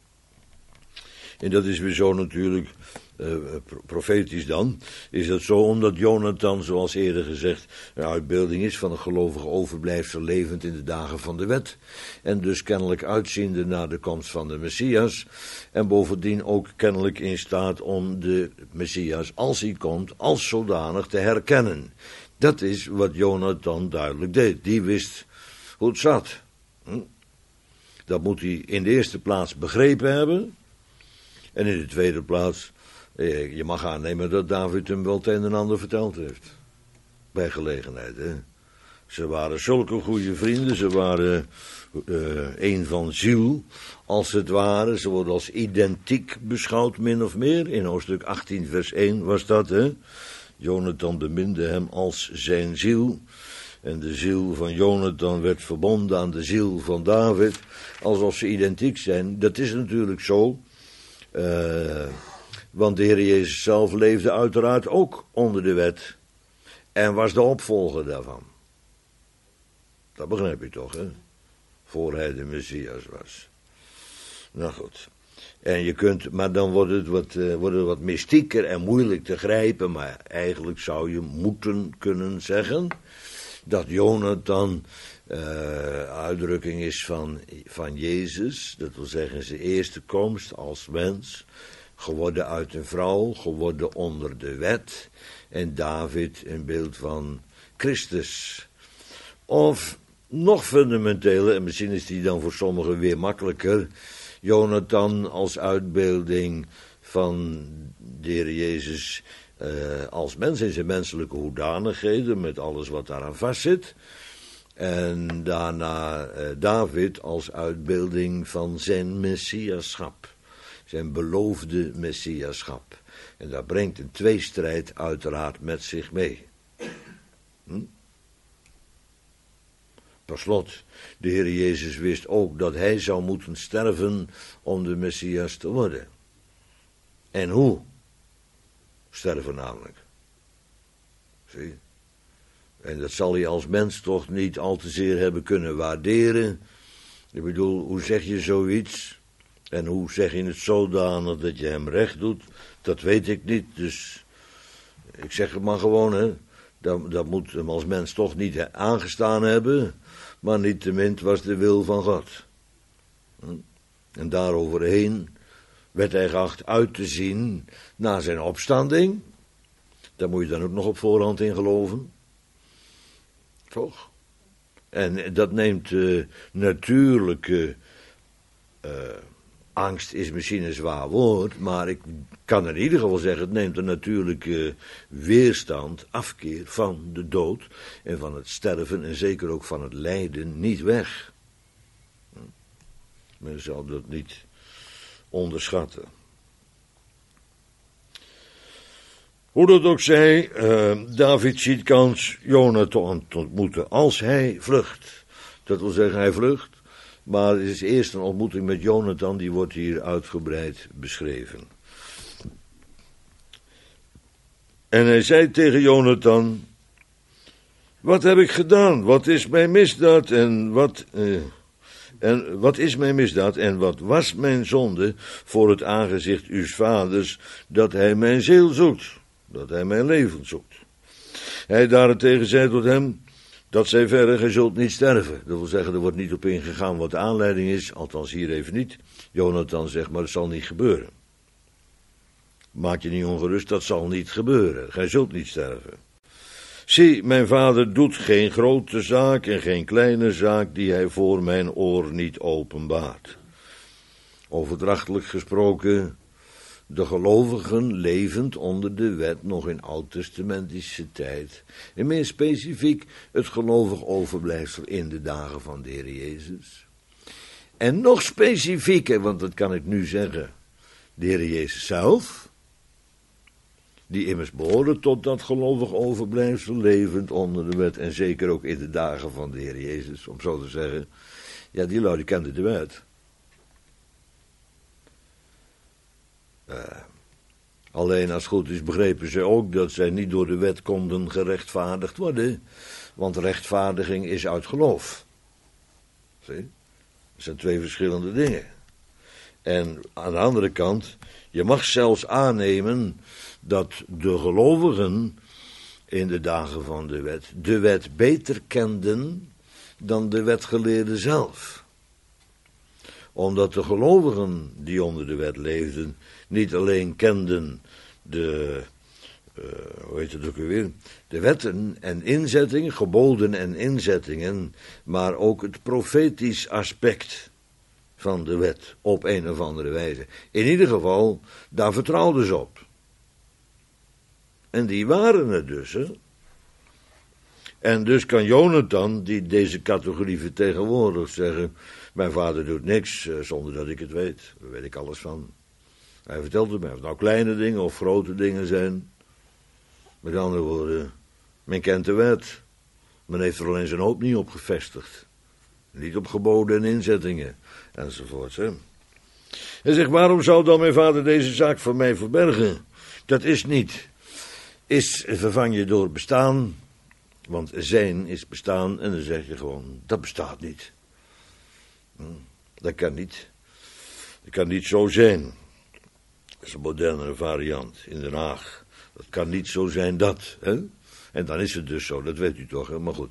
En dat is weer zo natuurlijk, uh, profetisch dan, is dat zo omdat Jonathan, zoals eerder gezegd, een uitbeelding is van een gelovige overblijfsel levend in de dagen van de wet. En dus kennelijk uitziende naar de komst van de Messias. En bovendien ook kennelijk in staat om de Messias, als hij komt, als zodanig te herkennen. Dat is wat Jonathan duidelijk deed. Die wist hoe het zat. Hm? Dat moet hij in de eerste plaats begrepen hebben. En in de tweede plaats, eh, je mag aannemen dat David hem wel het een en ander verteld heeft. Bij gelegenheid, hè. Ze waren zulke goede vrienden, ze waren uh, een van ziel, als het ware. Ze worden als identiek beschouwd, min of meer. In hoofdstuk achttien, vers één was dat, hè. Jonathan beminde hem als zijn ziel. En de ziel van Jonathan werd verbonden aan de ziel van David, alsof ze identiek zijn. Dat is natuurlijk zo. Uh, want de Heer Jezus zelf leefde uiteraard ook onder de wet en was de opvolger daarvan. Dat begrijp je toch, hè? Voor hij de Messias was. Nou goed. En je kunt, maar dan wordt het wat, uh, wordt het wat mystieker en moeilijk te grijpen, maar eigenlijk zou je moeten kunnen zeggen dat Jonathan uh, uitdrukking is van, van Jezus, dat wil zeggen zijn eerste komst als mens, geworden uit een vrouw, geworden onder de wet, en David een beeld van Christus. Of nog fundamenteler, en misschien is die dan voor sommigen weer makkelijker, Jonathan als uitbeelding van de Heer Jezus uh, als mens in zijn menselijke hoedanigheden, met alles wat daaraan vastzit. En daarna uh, David als uitbeelding van zijn messiaschap, zijn beloofde messiaschap. En dat brengt een tweestrijd uiteraard met zich mee. Hm? Per slot, de Heer Jezus wist ook dat hij zou moeten sterven om de Messias te worden. En hoe? Sterven namelijk. Zie? En dat zal hij als mens toch niet al te zeer hebben kunnen waarderen. Ik bedoel, hoe zeg je zoiets? En hoe zeg je het zodanig dat je hem recht doet? Dat weet ik niet, dus ik zeg het maar gewoon, hè. Dat, dat moet hem als mens toch niet aangestaan hebben, maar niettemin was de wil van God. En daaroverheen werd hij geacht uit te zien na zijn opstanding. Daar moet je dan ook nog op voorhand in geloven. Toch? En dat neemt uh, natuurlijke uh, angst is misschien een zwaar woord, maar ik kan in ieder geval zeggen, het neemt een natuurlijke weerstand, afkeer van de dood en van het sterven en zeker ook van het lijden niet weg. Men zal dat niet onderschatten. Hoe dat ook zij, uh, David ziet kans Jonathan te ontmoeten als hij vlucht. Dat wil zeggen, hij vlucht. Maar het is eerst een ontmoeting met Jonathan, die wordt hier uitgebreid beschreven. En hij zei tegen Jonathan, Wat heb ik gedaan? Wat is mijn misdaad en wat... Uh, En wat is mijn misdaad en wat was mijn zonde voor het aangezicht uws vaders, dat hij mijn ziel zoekt, dat hij mijn leven zoekt. Hij daarentegen zei tot hem, dat zij verre, gij zult niet sterven. Dat wil zeggen, er wordt niet op ingegaan wat de aanleiding is, althans hier even niet. Jonathan zegt, maar het zal niet gebeuren. Maak je niet ongerust, dat zal niet gebeuren. Gij zult niet sterven. Zie, mijn vader doet geen grote zaak en geen kleine zaak die hij voor mijn oor niet openbaart. Overdrachtelijk gesproken, de gelovigen levend onder de wet nog in oud-testamentische tijd. En meer specifiek het gelovig overblijfsel in de dagen van de Heer Jezus. En nog specifieker, want dat kan ik nu zeggen, de Heer Jezus zelf, die immers behoren tot dat gelovig overblijfsel, levend onder de wet, en zeker ook in de dagen van de Heer Jezus, om zo te zeggen, ja, die lui kenden de wet. Uh, alleen als het goed is begrepen ze ook dat zij niet door de wet konden gerechtvaardigd worden, want rechtvaardiging is uit geloof. Zie? Dat zijn twee verschillende dingen. En aan de andere kant, je mag zelfs aannemen dat de gelovigen in de dagen van de wet de wet beter kenden dan de wetgeleerden zelf. Omdat de gelovigen die onder de wet leefden niet alleen kenden de, uh, hoe heet het ook weer, de wetten en inzettingen, geboden en inzettingen, maar ook het profetisch aspect van de wet op een of andere wijze. In ieder geval, daar vertrouwden ze op. En die waren het dus, hè. En dus kan Jonathan, die deze categorie vertegenwoordigt, zeggen, mijn vader doet niks uh, zonder dat ik het weet. Daar weet ik alles van. Hij vertelt het mij, of het nou kleine dingen of grote dingen zijn. Met andere woorden, men kent de wet. Men heeft er alleen zijn hoop niet op gevestigd. Niet op geboden en inzettingen, enzovoort. Hè. Hij zegt, waarom zou dan mijn vader deze zaak voor mij verbergen? Dat is niet. Is vervang je door bestaan, want zijn is bestaan, en dan zeg je gewoon, dat bestaat niet. Dat kan niet. Dat kan niet zo zijn. Dat is een moderne variant in Den Haag. Dat kan niet zo zijn dat. Hè? En dan is het dus zo, dat weet u toch, hè? Maar goed.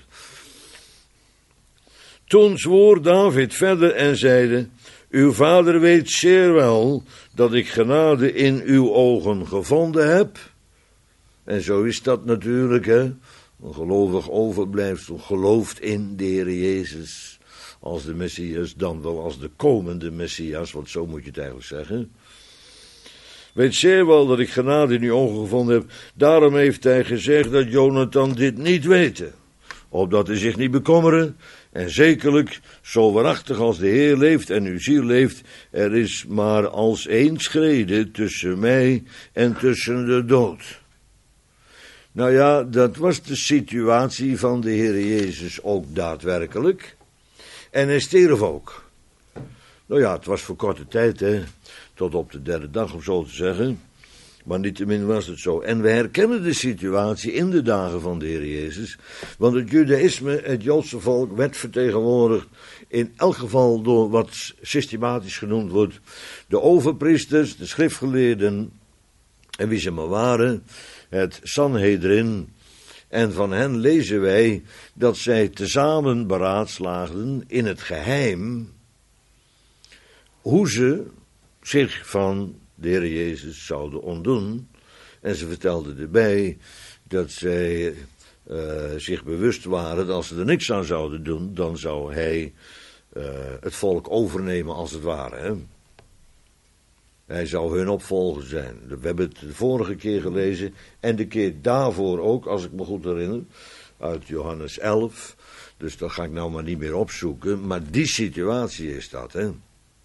Toen zwoer David verder en zeide, uw vader weet zeer wel dat ik genade in uw ogen gevonden heb. En zo is dat natuurlijk, hè. Een gelovig overblijfsel gelooft in de Heer Jezus als de Messias, dan wel als de komende Messias, want zo moet je het eigenlijk zeggen. Weet zeer wel dat ik genade in uw ogen gevonden heb. Daarom heeft hij gezegd dat Jonathan dit niet weten, opdat hij zich niet bekommeren. En zekerlijk, zo waarachtig als de Heer leeft en uw ziel leeft, er is maar als één schrede tussen mij en tussen de dood. Nou ja, dat was de situatie van de Heer Jezus ook daadwerkelijk. En hij stierf ook. Nou ja, het was voor korte tijd, hè. Tot op de derde dag, om zo te zeggen. Maar niettemin was het zo. En we herkennen de situatie in de dagen van de Heer Jezus. Want het judaïsme, het Joodse volk, werd vertegenwoordigd in elk geval door wat systematisch genoemd wordt de overpriesters, de schriftgeleerden en wie ze maar waren, het Sanhedrin. En van hen lezen wij dat zij tezamen beraadslaagden in het geheim hoe ze zich van de Heer Jezus zouden ontdoen. En ze vertelden erbij dat zij uh, zich bewust waren dat als ze er niks aan zouden doen, dan zou hij uh, het volk overnemen als het ware. Hè? Hij zou hun opvolger zijn. We hebben het de vorige keer gelezen en de keer daarvoor ook, als ik me goed herinner, uit Johannes elf. Dus dat ga ik nou maar niet meer opzoeken. Maar die situatie is dat, hè.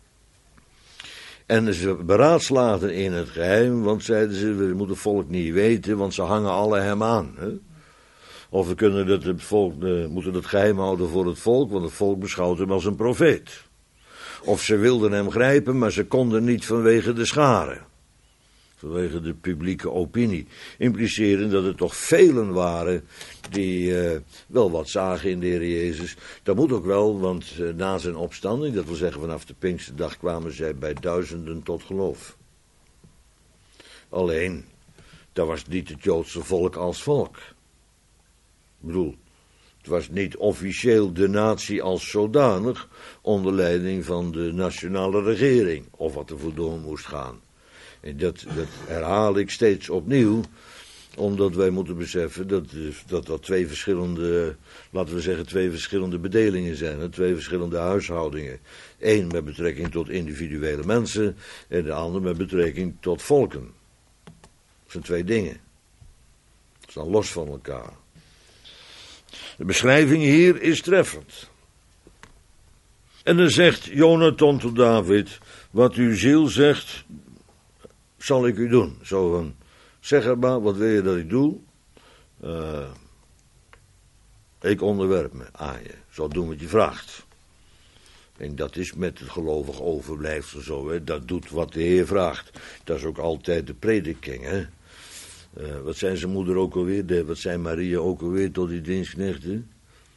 En ze beraadslaagden in het geheim, want zeiden ze, we moeten het volk niet weten, want ze hangen alle hem aan. Hè? Of we kunnen het, het volk, uh, moeten het geheim houden voor het volk, want het volk beschouwt hem als een profeet. Of ze wilden hem grijpen, maar ze konden niet vanwege de scharen. vanwege de publieke opinie. Impliceren dat er toch velen waren die uh, wel wat zagen in de Heer Jezus. Dat moet ook wel, want uh, na zijn opstanding, dat wil zeggen vanaf de Pinksterdag, kwamen zij bij duizenden tot geloof. Alleen, dat was niet het Joodse volk als volk. Ik bedoel, het was niet officieel de natie als zodanig onder leiding van de nationale regering, of wat er voor door moest gaan. En dat, dat herhaal ik steeds opnieuw, omdat wij moeten beseffen dat dat, dat twee verschillende, laten we zeggen, twee verschillende bedelingen zijn, twee verschillende huishoudingen. Eén met betrekking tot individuele mensen en de ander met betrekking tot volken. Dat zijn twee dingen. Dat staan los van elkaar. De beschrijving hier is treffend. En dan zegt Jonathan tot David, wat uw ziel zegt, zal ik u doen. Zo van, zeg er maar, wat wil je dat ik doe? Uh, ik onderwerp me aan je. Zal doen wat je vraagt. En dat is met het gelovig overblijfsel zo, hè. Dat doet wat de Heer vraagt. Dat is ook altijd de prediking, hè. Uh, wat zijn zijn moeder ook alweer, de, wat zijn Maria ook alweer tot die dienstknechten?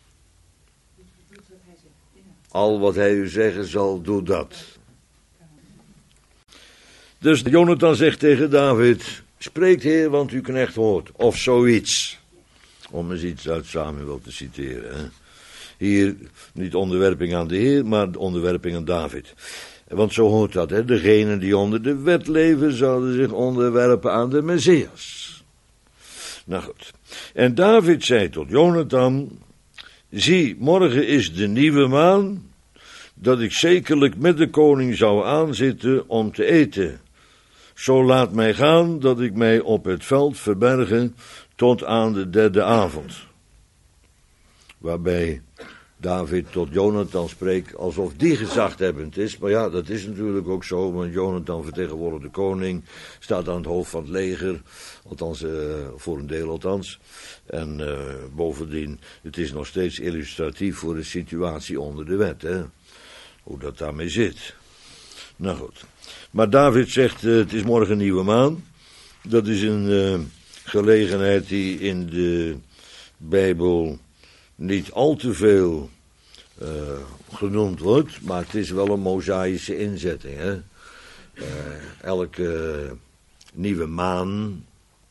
Al wat hij u zeggen zal, doe dat. Dus Jonathan zegt tegen David, spreekt Heer, want uw knecht hoort. Of zoiets. Om eens iets uit Samuel te citeren. Hè. Hier niet onderwerping aan de Heer, maar onderwerping aan David. Want zo hoort dat, hè. Degenen die onder de wet leven, zouden zich onderwerpen aan de Messias. Nou goed. En David zei tot Jonathan, zie, morgen is de nieuwe maan, dat ik zekerlijk met de koning zou aanzitten om te eten. Zo laat mij gaan, dat ik mij op het veld verbergen tot aan de derde avond. Waarbij David tot Jonathan spreekt alsof die gezaghebbend is. Maar ja, dat is natuurlijk ook zo, want Jonathan vertegenwoordigt de koning, staat aan het hoofd van het leger, althans uh, voor een deel althans. En uh, bovendien, het is nog steeds illustratief voor de situatie onder de wet, hè? Hoe dat daarmee zit. Nou goed. Maar David zegt, uh, het is morgen een nieuwe maan. Dat is een uh, gelegenheid die in de Bijbel niet al te veel uh, genoemd wordt, maar het is wel een mosaïsche inzetting. Hè? Uh, elke uh, nieuwe maan,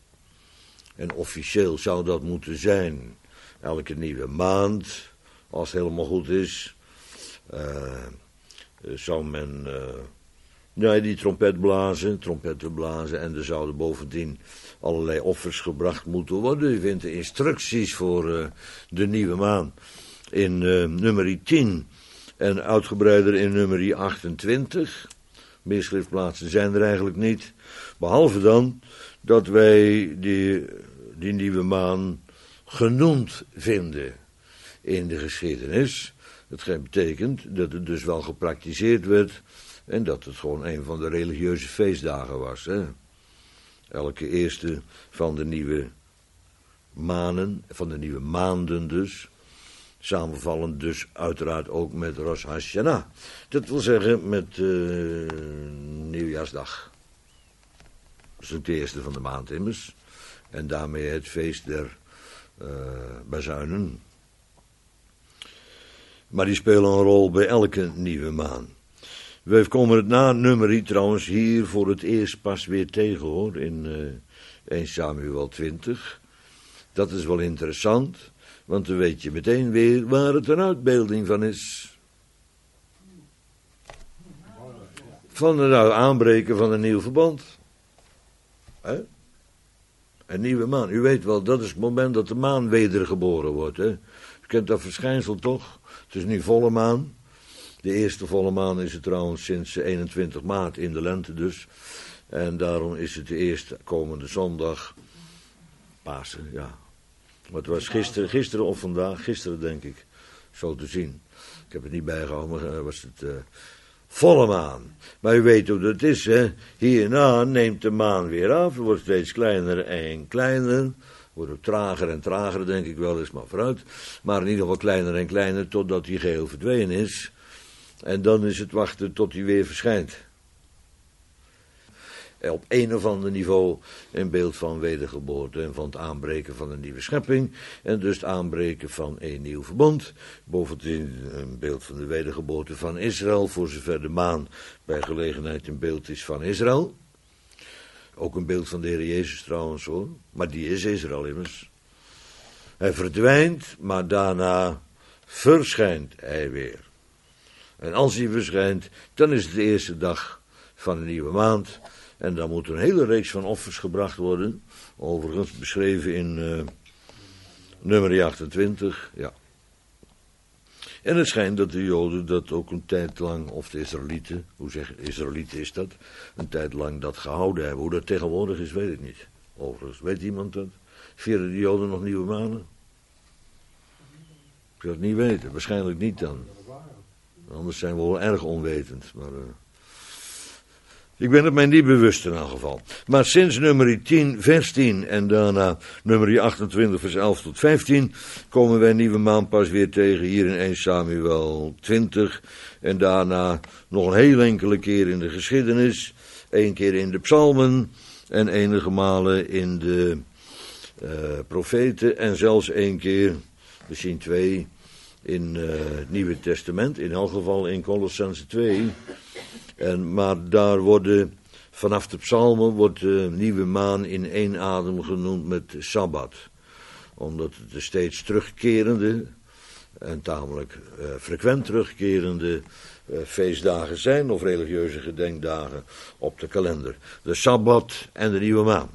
en officieel zou dat moeten zijn, elke nieuwe maand, als het helemaal goed is, uh, zou men uh, ja, die trompet blazen, trompetten blazen, en er zouden bovendien allerlei offers gebracht moeten worden. U vindt de instructies voor uh, de nieuwe maan in uh, nummer tien en uitgebreider in nummer achtentwintig. Meer schriftplaatsen zijn er eigenlijk niet. Behalve dan dat wij die, die nieuwe maan genoemd vinden in de geschiedenis. Dat betekent dat het dus wel gepraktiseerd werd en dat het gewoon een van de religieuze feestdagen was, hè. Elke eerste van de nieuwe maanden, van de nieuwe maanden dus, samenvallend dus uiteraard ook met Rosh Hashanah. Dat wil zeggen met uh, Nieuwjaarsdag. Dat is het eerste van de maand immers. En daarmee het feest der uh, bazuinen. Maar die spelen een rol bij elke nieuwe maan. We komen het na nummerie trouwens hier voor het eerst pas weer tegen, hoor, in uh, eerste Samuel twintig. Dat is wel interessant, want dan weet je meteen weer waar het een uitbeelding van is. Van het nou aanbreken van een nieuw verband. He? Een nieuwe maan. U weet wel, dat is het moment dat de maan wedergeboren wordt. Hè? U kent dat verschijnsel toch? Het is nu volle maan. De eerste volle maan is het trouwens sinds eenentwintig maart in de lente dus. En daarom is het de eerste komende zondag. Pasen, ja. Maar het was gisteren, gisteren of vandaag, gisteren denk ik, zo te zien. Ik heb het niet bijgehouden, maar was het uh, volle maan. Maar u weet hoe dat is, hè. Hierna neemt de maan weer af, het wordt steeds kleiner en kleiner. Wordt ook trager en trager, denk ik wel eens, maar vooruit. Maar in ieder geval kleiner en kleiner, totdat hij geheel verdwenen is. En dan is het wachten tot hij weer verschijnt. op een of ander niveau een beeld van wedergeboorte en van het aanbreken van een nieuwe schepping en dus het aanbreken van een nieuw verbond. Bovendien een beeld van de wedergeboorte van Israël, voor zover de maan bij gelegenheid een beeld is van Israël. Ook een beeld van de Heer Jezus trouwens hoor, maar die is Israël immers. Hij verdwijnt, maar daarna verschijnt hij weer. En als hij verschijnt, dan is het de eerste dag van een nieuwe maand. En dan moet een hele reeks van offers gebracht worden. Overigens beschreven in uh, nummer achtentwintig. Ja. En het schijnt dat de Joden dat ook een tijd lang, of de Israëlieten, hoe zeg je, Israëlieten is dat, een tijd lang dat gehouden hebben. Hoe dat tegenwoordig is, weet ik niet. Overigens, weet iemand dat? Vieren de Joden nog nieuwe maanden? Ik zou het niet weten, waarschijnlijk niet dan. Anders zijn we wel erg onwetend. Maar, uh, ik ben het mij niet bewust in elk geval. Maar sinds nummer tien, vers tien en daarna nummer achtentwintig, vers elf tot vijftien... komen wij nieuwe maand pas weer tegen hier in eerste Samuel twintig. En daarna nog een heel enkele keer in de geschiedenis. Één keer in de psalmen en enige malen in de uh, profeten. En zelfs één keer, misschien twee, in uh, het Nieuwe Testament. In elk geval in Colossense twee. En, maar daar worden, vanaf de psalmen, wordt de nieuwe maan in één adem genoemd met Sabbat. Omdat het de steeds terugkerende, en tamelijk uh, frequent terugkerende uh, feestdagen zijn, of religieuze gedenkdagen op de kalender. De Sabbat en de nieuwe maan.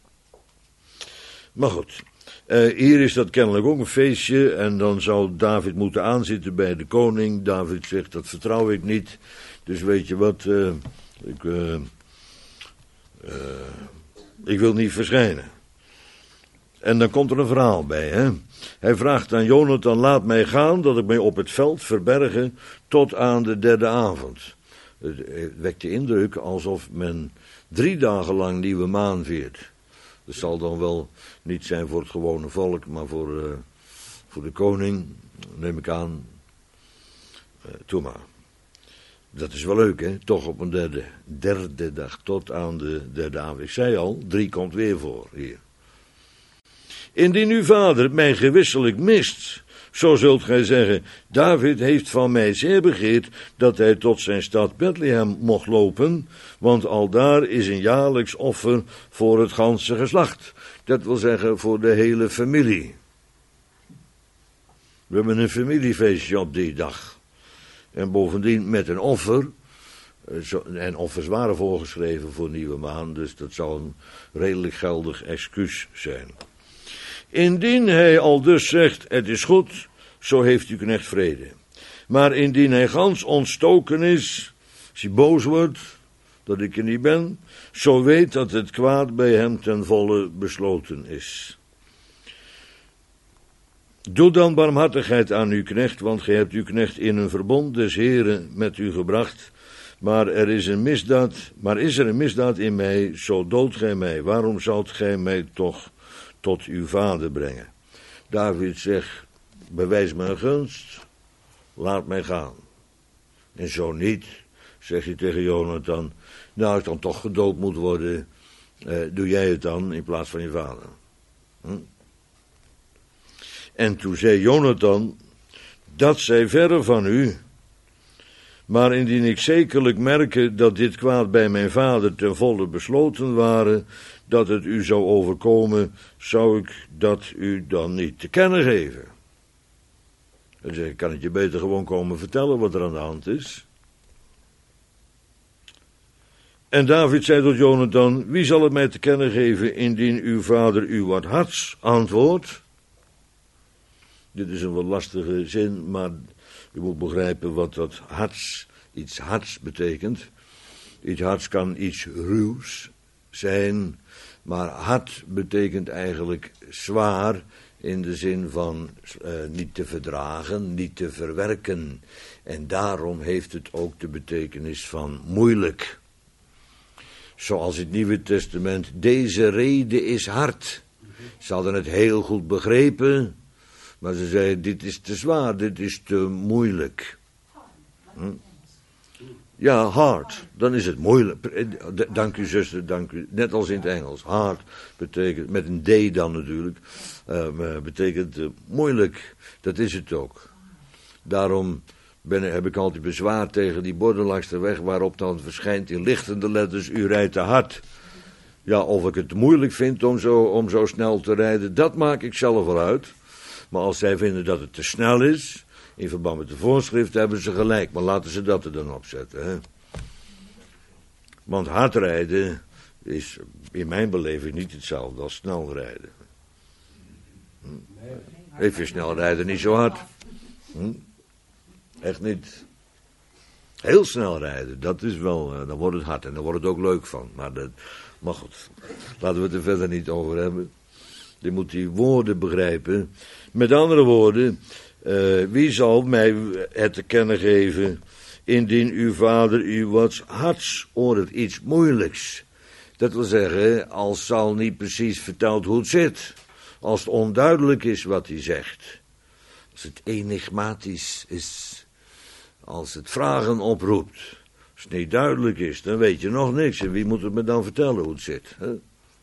Maar goed, uh, hier is dat kennelijk ook een feestje, en dan zou David moeten aanzitten bij de koning. David zegt, dat vertrouw ik niet. Dus weet je wat, uh, ik, uh, uh, ik wil niet verschijnen. En dan komt er een verhaal bij, hè. Hij vraagt aan Jonathan, laat mij gaan, dat ik mij op het veld verbergen tot aan de derde avond. Het wekt de indruk alsof men drie dagen lang nieuwe maan viert. Dat zal dan wel niet zijn voor het gewone volk, maar voor, uh, voor de koning, neem ik aan, uh, doe maar. Dat is wel leuk, hè? Toch op een derde, derde dag tot aan de derde avond. Ik zei al, drie komt weer voor hier. Indien uw vader mij gewisselijk mist, zo zult gij zeggen, David heeft van mij zeer begeerd dat hij tot zijn stad Bethlehem mocht lopen, want aldaar is een jaarlijks offer voor het ganse geslacht. Dat wil zeggen voor de hele familie. We hebben een familiefeestje op die dag. En bovendien met een offer, en offers waren voorgeschreven voor nieuwe maan, dus dat zou een redelijk geldig excuus zijn. Indien hij al dus zegt, het is goed, zo heeft uw knecht vrede. Maar indien hij gans ontstoken is, als hij boos wordt, dat ik er niet ben, zo weet dat het kwaad bij hem ten volle besloten is. Doe dan barmhartigheid aan uw knecht, want gij hebt uw knecht in een verbond des Heeren met u gebracht. Maar er is een misdaad, maar is er een misdaad in mij, zo doodt gij mij. Waarom zoudt gij mij toch tot uw vader brengen? David zegt, bewijs me een gunst, laat mij gaan. En zo niet, zegt hij tegen Jonathan, nou ik dan toch gedood moet worden, eh, doe jij het dan in plaats van je vader. Hm? En toen zei Jonathan, dat zij verre van u, maar indien ik zekerlijk merke dat dit kwaad bij mijn vader ten volle besloten waren, dat het u zou overkomen, zou ik dat u dan niet te kennen geven. Dan zeg ik, kan het je beter gewoon komen vertellen wat er aan de hand is? En David zei tot Jonathan, wie zal het mij te kennen geven indien uw vader u wat hards antwoordt? Dit is een wat lastige zin, maar u moet begrijpen wat dat hards, iets hards betekent. Iets hards kan iets ruws zijn, maar hard betekent eigenlijk zwaar in de zin van uh, niet te verdragen, niet te verwerken. En daarom heeft het ook de betekenis van moeilijk. Zoals het Nieuwe Testament, deze rede is hard. Ze hadden het heel goed begrepen, maar ze zeiden, dit is te zwaar, dit is te moeilijk. Hm? Ja, hard. Dan is het moeilijk. Dank u, zuster, dank u. Net als in het Engels. Hard betekent, met een D dan natuurlijk, uh, betekent uh, moeilijk. Dat is het ook. Daarom ben, heb ik altijd bezwaar tegen die borden langs de weg waarop dan verschijnt in lichtende letters, u rijdt te hard. Ja, of ik het moeilijk vind om zo, om zo snel te rijden, dat maak ik zelf wel uit. Maar als zij vinden dat het te snel is, in verband met de voorschriften, hebben ze gelijk. Maar laten ze dat er dan op zetten. Hè? Want hard rijden is in mijn beleving niet hetzelfde als snel rijden. Hm? Ik vind snel rijden niet zo hard. Hm? Echt niet. Heel snel rijden, dat is wel, uh, dan wordt het hard en dan wordt het ook leuk van. Maar, dat, maar goed, laten we het er verder niet over hebben. Je moet die woorden begrijpen. Met andere woorden, uh, wie zal mij het te kennen geven, indien uw vader u wat hards oordeelt, iets moeilijks. Dat wil zeggen, als zal niet precies verteld hoe het zit. Als het onduidelijk is wat hij zegt. Als het enigmatisch is. Als het vragen oproept. Als het niet duidelijk is, dan weet je nog niks. En wie moet het me dan vertellen hoe het zit? Hè?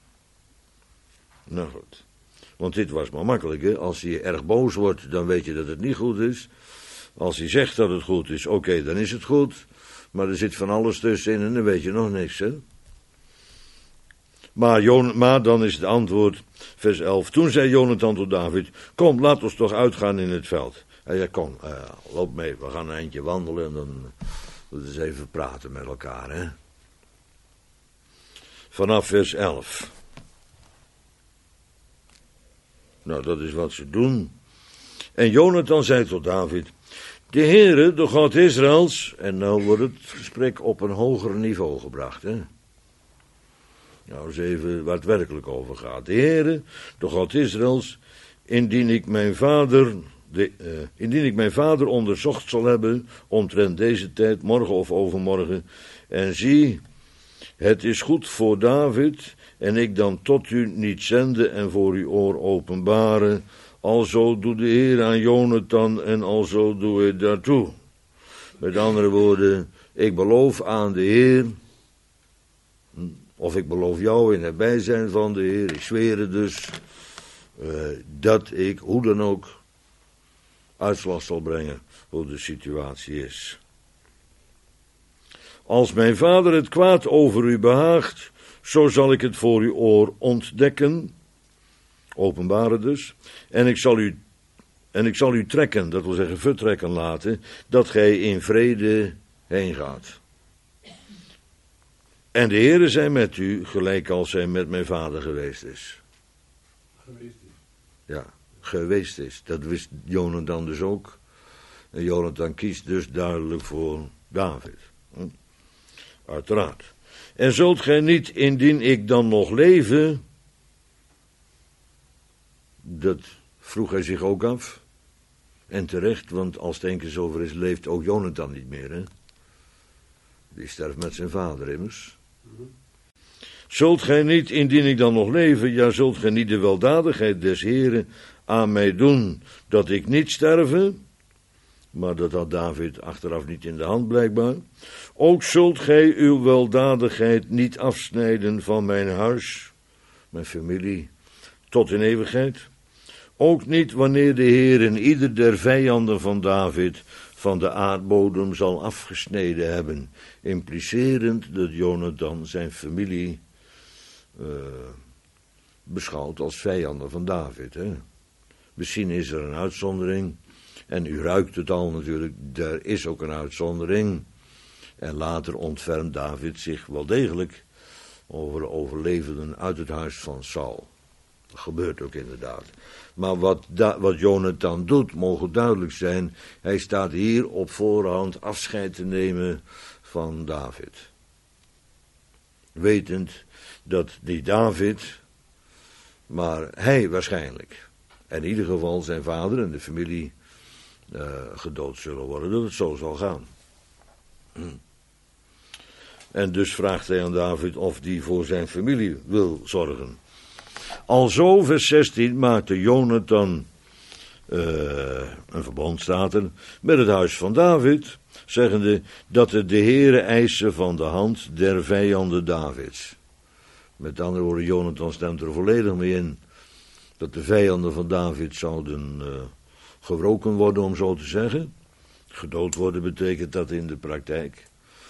Nou goed. Want dit was maar makkelijk, hè? Als hij erg boos wordt, dan weet je dat het niet goed is. Als hij zegt dat het goed is, oké, okay, dan is het goed. Maar er zit van alles tussenin en dan weet je nog niks, hè? Maar, Jon- maar dan is het antwoord, vers elf. Toen zei Jonathan tot David, kom, laat ons toch uitgaan in het veld. Hij zei, kom, uh, loop mee, we gaan een eindje wandelen en dan uh, eens even praten met elkaar, hè. Vanaf vers elf. Nou, dat is wat ze doen. En Jonathan zei tot David, de Heere, de God Israëls, en nou wordt het gesprek op een hoger niveau gebracht, hè. Nou, eens even waar het werkelijk over gaat. De Heere, de God Israëls, indien ik mijn vader, de, uh, indien ik mijn vader onderzocht zal hebben, omtrent deze tijd, morgen of overmorgen, en zie, het is goed voor David, en ik dan tot u niet zenden en voor uw oor openbaren, alzo doe de Heer aan Jonathan en alzo doe ik daartoe. Met andere woorden, ik beloof aan de Heer, of ik beloof jou in het bijzijn van de Heer, ik zweer het dus, uh, dat ik, hoe dan ook, uitslag zal brengen hoe de situatie is. Als mijn vader het kwaad over u behaagt, zo zal ik het voor uw oor ontdekken, openbaren dus, en ik zal u, en ik zal u trekken, dat wil zeggen vertrekken laten, dat gij in vrede heen gaat. En de Heere zij met u, gelijk als hij met mijn vader geweest is. Geweest is. Ja, geweest is. Dat wist Jonathan dus ook. En Jonathan kiest dus duidelijk voor David. Hm? Uiteraard. En zult gij niet, indien ik dan nog leven, dat vroeg hij zich ook af. En terecht, want als het een keer over is, leeft ook Jonathan niet meer, hè? Die sterft met zijn vader immers. Zult gij niet, indien ik dan nog leven, ja, zult gij niet de weldadigheid des Heren aan mij doen, dat ik niet sterve? Maar dat had David achteraf niet in de hand blijkbaar. Ook zult gij uw weldadigheid niet afsnijden van mijn huis, mijn familie, tot in eeuwigheid. Ook niet wanneer de Heer ieder der vijanden van David van de aardbodem zal afgesneden hebben, implicerend dat Jonathan zijn familie uh, beschouwt als vijanden van David. Hè? Misschien is er een uitzondering, en u ruikt het al natuurlijk, er is ook een uitzondering. En later ontfermt David zich wel degelijk over de overlevenden uit het huis van Saul. Dat gebeurt ook inderdaad. Maar wat, da- wat Jonathan doet, mogen duidelijk zijn, hij staat hier op voorhand afscheid te nemen van David. Wetend dat niet David, maar hij waarschijnlijk, en in ieder geval zijn vader en de familie uh, gedood zullen worden, dat het zo zal gaan. Hm. En dus vraagt hij aan David of die voor zijn familie wil zorgen. Alzo, vers zestien, maakte Jonathan uh, een verbond staat er, met het huis van David, zeggende dat het de Heere eisen van de hand der vijanden Davids. Met andere woorden, Jonathan stemt er volledig mee in dat de vijanden van David zouden uh, gewroken worden, om zo te zeggen. Gedood worden betekent dat in de praktijk.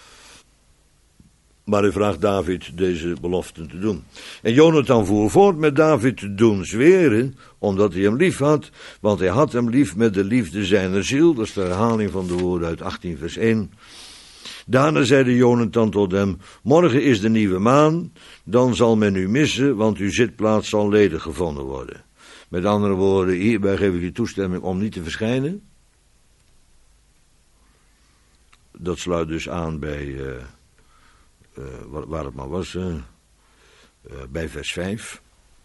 Maar hij vraagt David deze belofte te doen. En Jonathan voer voort met David te doen zweren, omdat hij hem lief had, want hij had hem lief met de liefde zijner ziel. Dat is de herhaling van de woorden uit achttien vers één. Daarna zeide Jonathan tot hem, morgen is de nieuwe maan, dan zal men u missen, want uw zitplaats zal ledig gevonden worden. Met andere woorden, hierbij geef ik u toestemming om niet te verschijnen. Dat sluit dus aan bij, uh, uh, waar, waar het maar was, uh, uh, bij vers vijf.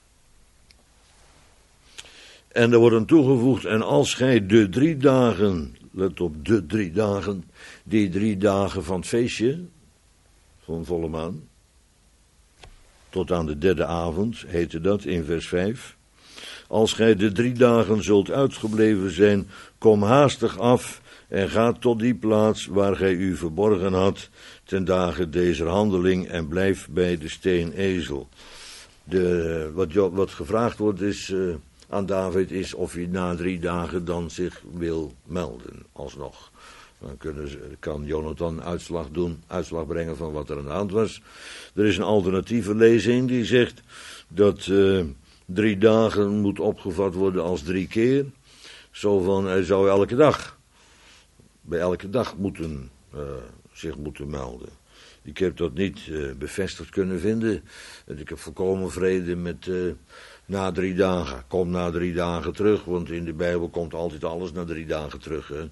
En er wordt aan toegevoegd, en als gij de drie dagen, let op de drie dagen, die drie dagen van het feestje, van volle maan, tot aan de derde avond, heette dat in vers vijf. Als gij de drie dagen zult uitgebleven zijn, kom haastig af en ga tot die plaats waar gij u verborgen had, ten dagen deze handeling, en blijf bij de steenezel. De, wat, wat gevraagd wordt is, uh, aan David is of hij na drie dagen dan zich wil melden, alsnog. Dan kunnen ze, kan Jonathan uitslag doen, uitslag brengen van wat er aan de hand was. Er is een alternatieve lezing die zegt dat uh, drie dagen moet opgevat worden als drie keer. Zo van, hij zou elke dag, bij elke dag moeten, uh, zich moeten melden. Ik heb dat niet uh, bevestigd kunnen vinden. Ik heb volkomen vrede met uh, na drie dagen. Kom na drie dagen terug, want in de Bijbel komt altijd alles na drie dagen terug. Hè?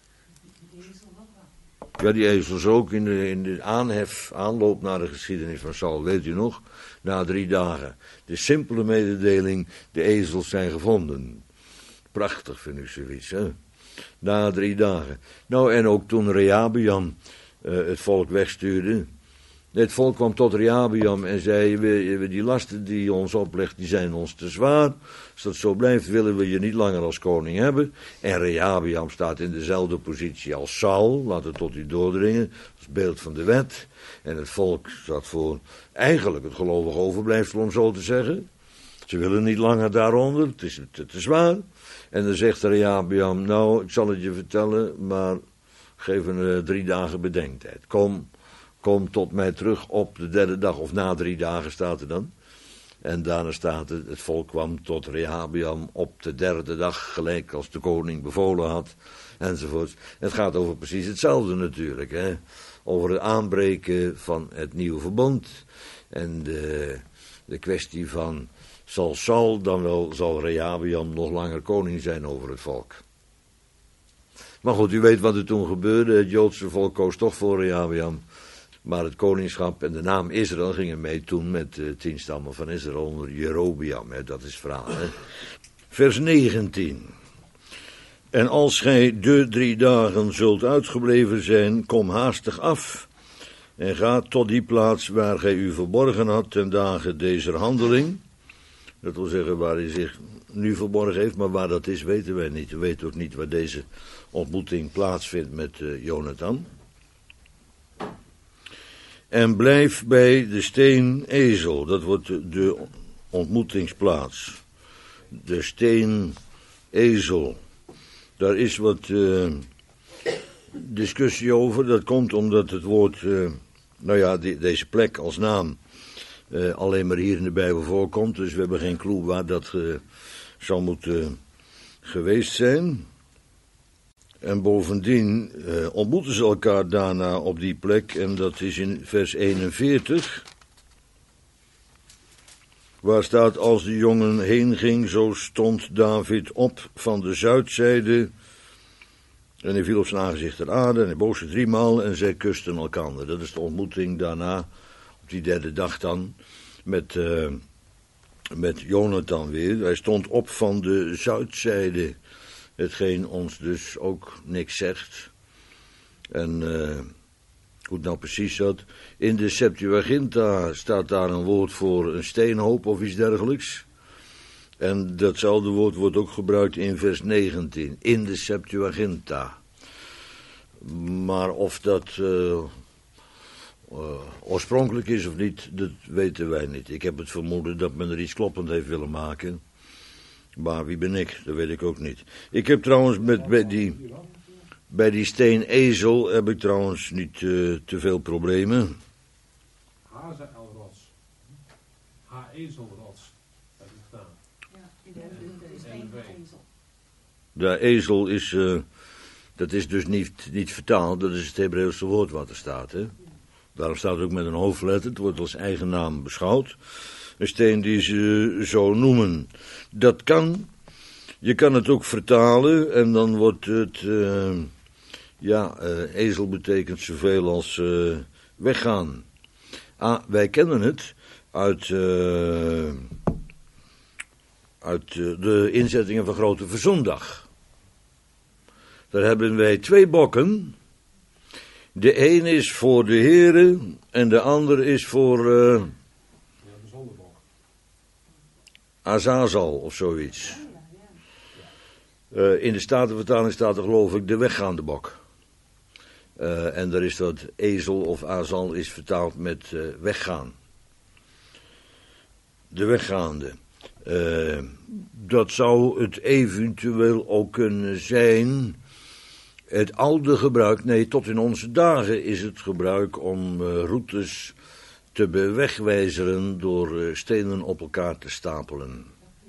Ja, die ezels ook in de, in de aanhef, aanloop naar de geschiedenis van Saul, weet u nog? Na drie dagen. De simpele mededeling, de ezels zijn gevonden. Prachtig vind ik zoiets, hè? Na drie dagen. Nou, en ook toen Rehabeam uh, het volk wegstuurde. Het volk kwam tot Rehabeam en zei, we, we, die lasten die je ons oplegt, die zijn ons te zwaar. Als dat zo blijft, willen we je niet langer als koning hebben. En Rehabeam staat in dezelfde positie als Saul, laat het tot u doordringen, als beeld van de wet. En het volk staat voor eigenlijk het gelovig overblijfsel, om zo te zeggen. Ze willen niet langer daaronder, het is te, te zwaar. En dan zegt Rehabeam, nou, ik zal het je vertellen, maar geef een uh, drie dagen bedenktijd. Kom, kom tot mij terug op de derde dag, of na drie dagen staat er dan. En daarna staat het, het volk kwam tot Rehabeam op de derde dag, gelijk als de koning bevolen had, enzovoort. Het gaat over precies hetzelfde natuurlijk, hè. Over het aanbreken van het nieuwe verbond en de, de kwestie van, zal Saul dan wel, zal Rehabeam nog langer koning zijn over het volk. Maar goed, u weet wat er toen gebeurde, het Joodse volk koos toch voor Rehabeam. Maar het koningschap en de naam Israël gingen mee toen met de tien stammen van Israël onder Jerobeam. Hè, dat is het verhaal. Hè. Vers negentien. En als gij de drie dagen zult uitgebleven zijn, kom haastig af. En ga tot die plaats waar gij u verborgen had ten dagen deze handeling. Dat wil zeggen waar hij zich nu verborgen heeft, maar waar dat is weten wij niet. We weten ook niet waar deze ontmoeting plaatsvindt met uh, Jonathan. En blijf bij de steenezel, dat wordt de, de ontmoetingsplaats. De steenezel. Daar is wat uh, discussie over, dat komt omdat het woord, uh, nou ja, die, deze plek als naam uh, alleen maar hier in de Bijbel voorkomt. Dus we hebben geen clue waar dat uh, zou moeten geweest zijn. En bovendien uh, ontmoeten ze elkaar daarna op die plek, en dat is in vers eenenveertig, waar staat, als de jongen heen ging, zo stond David op van de zuidzijde, en hij viel op zijn aangezicht ter aarde, en hij boog zich driemaal, en zij kusten elkander. Dat is de ontmoeting daarna, op die derde dag dan, met, uh, met Jonathan weer. Hij stond op van de zuidzijde. Hetgeen ons dus ook niks zegt. En uh, hoe het nou precies zat. In de Septuaginta staat daar een woord voor een steenhoop of iets dergelijks. En datzelfde woord wordt ook gebruikt in vers negentien, in de Septuaginta. Maar of dat uh, uh, oorspronkelijk is of niet, dat weten wij niet. Ik heb het vermoeden dat men er iets kloppend heeft willen maken. Maar wie ben ik? Dat weet ik ook niet. Ik heb trouwens met, bij die, bij die steen ezel heb ik trouwens niet uh, te veel problemen. Hazelrots. Ha-ezelrots. Heb ik gedaan. Ja, in de, de, de steen van ezel. De ezel is, uh, dat is dus niet, niet vertaald, dat is het Hebreeuwse woord wat er staat. Hè? Daarom staat het ook met een hoofdletter, het wordt als eigen naam beschouwd. Een steen die ze zo noemen. Dat kan. Je kan het ook vertalen en dan wordt het, uh, ja, uh, ezel betekent zoveel als uh, weggaan. Ah, wij kennen het uit, uh, uit uh, de inzettingen van Grote Verzoendag. Daar hebben wij twee bokken. De een is voor de Heere en de ander is voor uh, Azazel of zoiets. Uh, in de Statenvertaling staat er geloof ik de weggaande bok. Uh, en daar is dat ezel of azal is vertaald met uh, weggaan. De weggaande. Uh, dat zou het eventueel ook kunnen zijn. Het oude gebruik, nee, tot in onze dagen is het gebruik om uh, routes te bewegwijzeren door uh, stenen op elkaar te stapelen.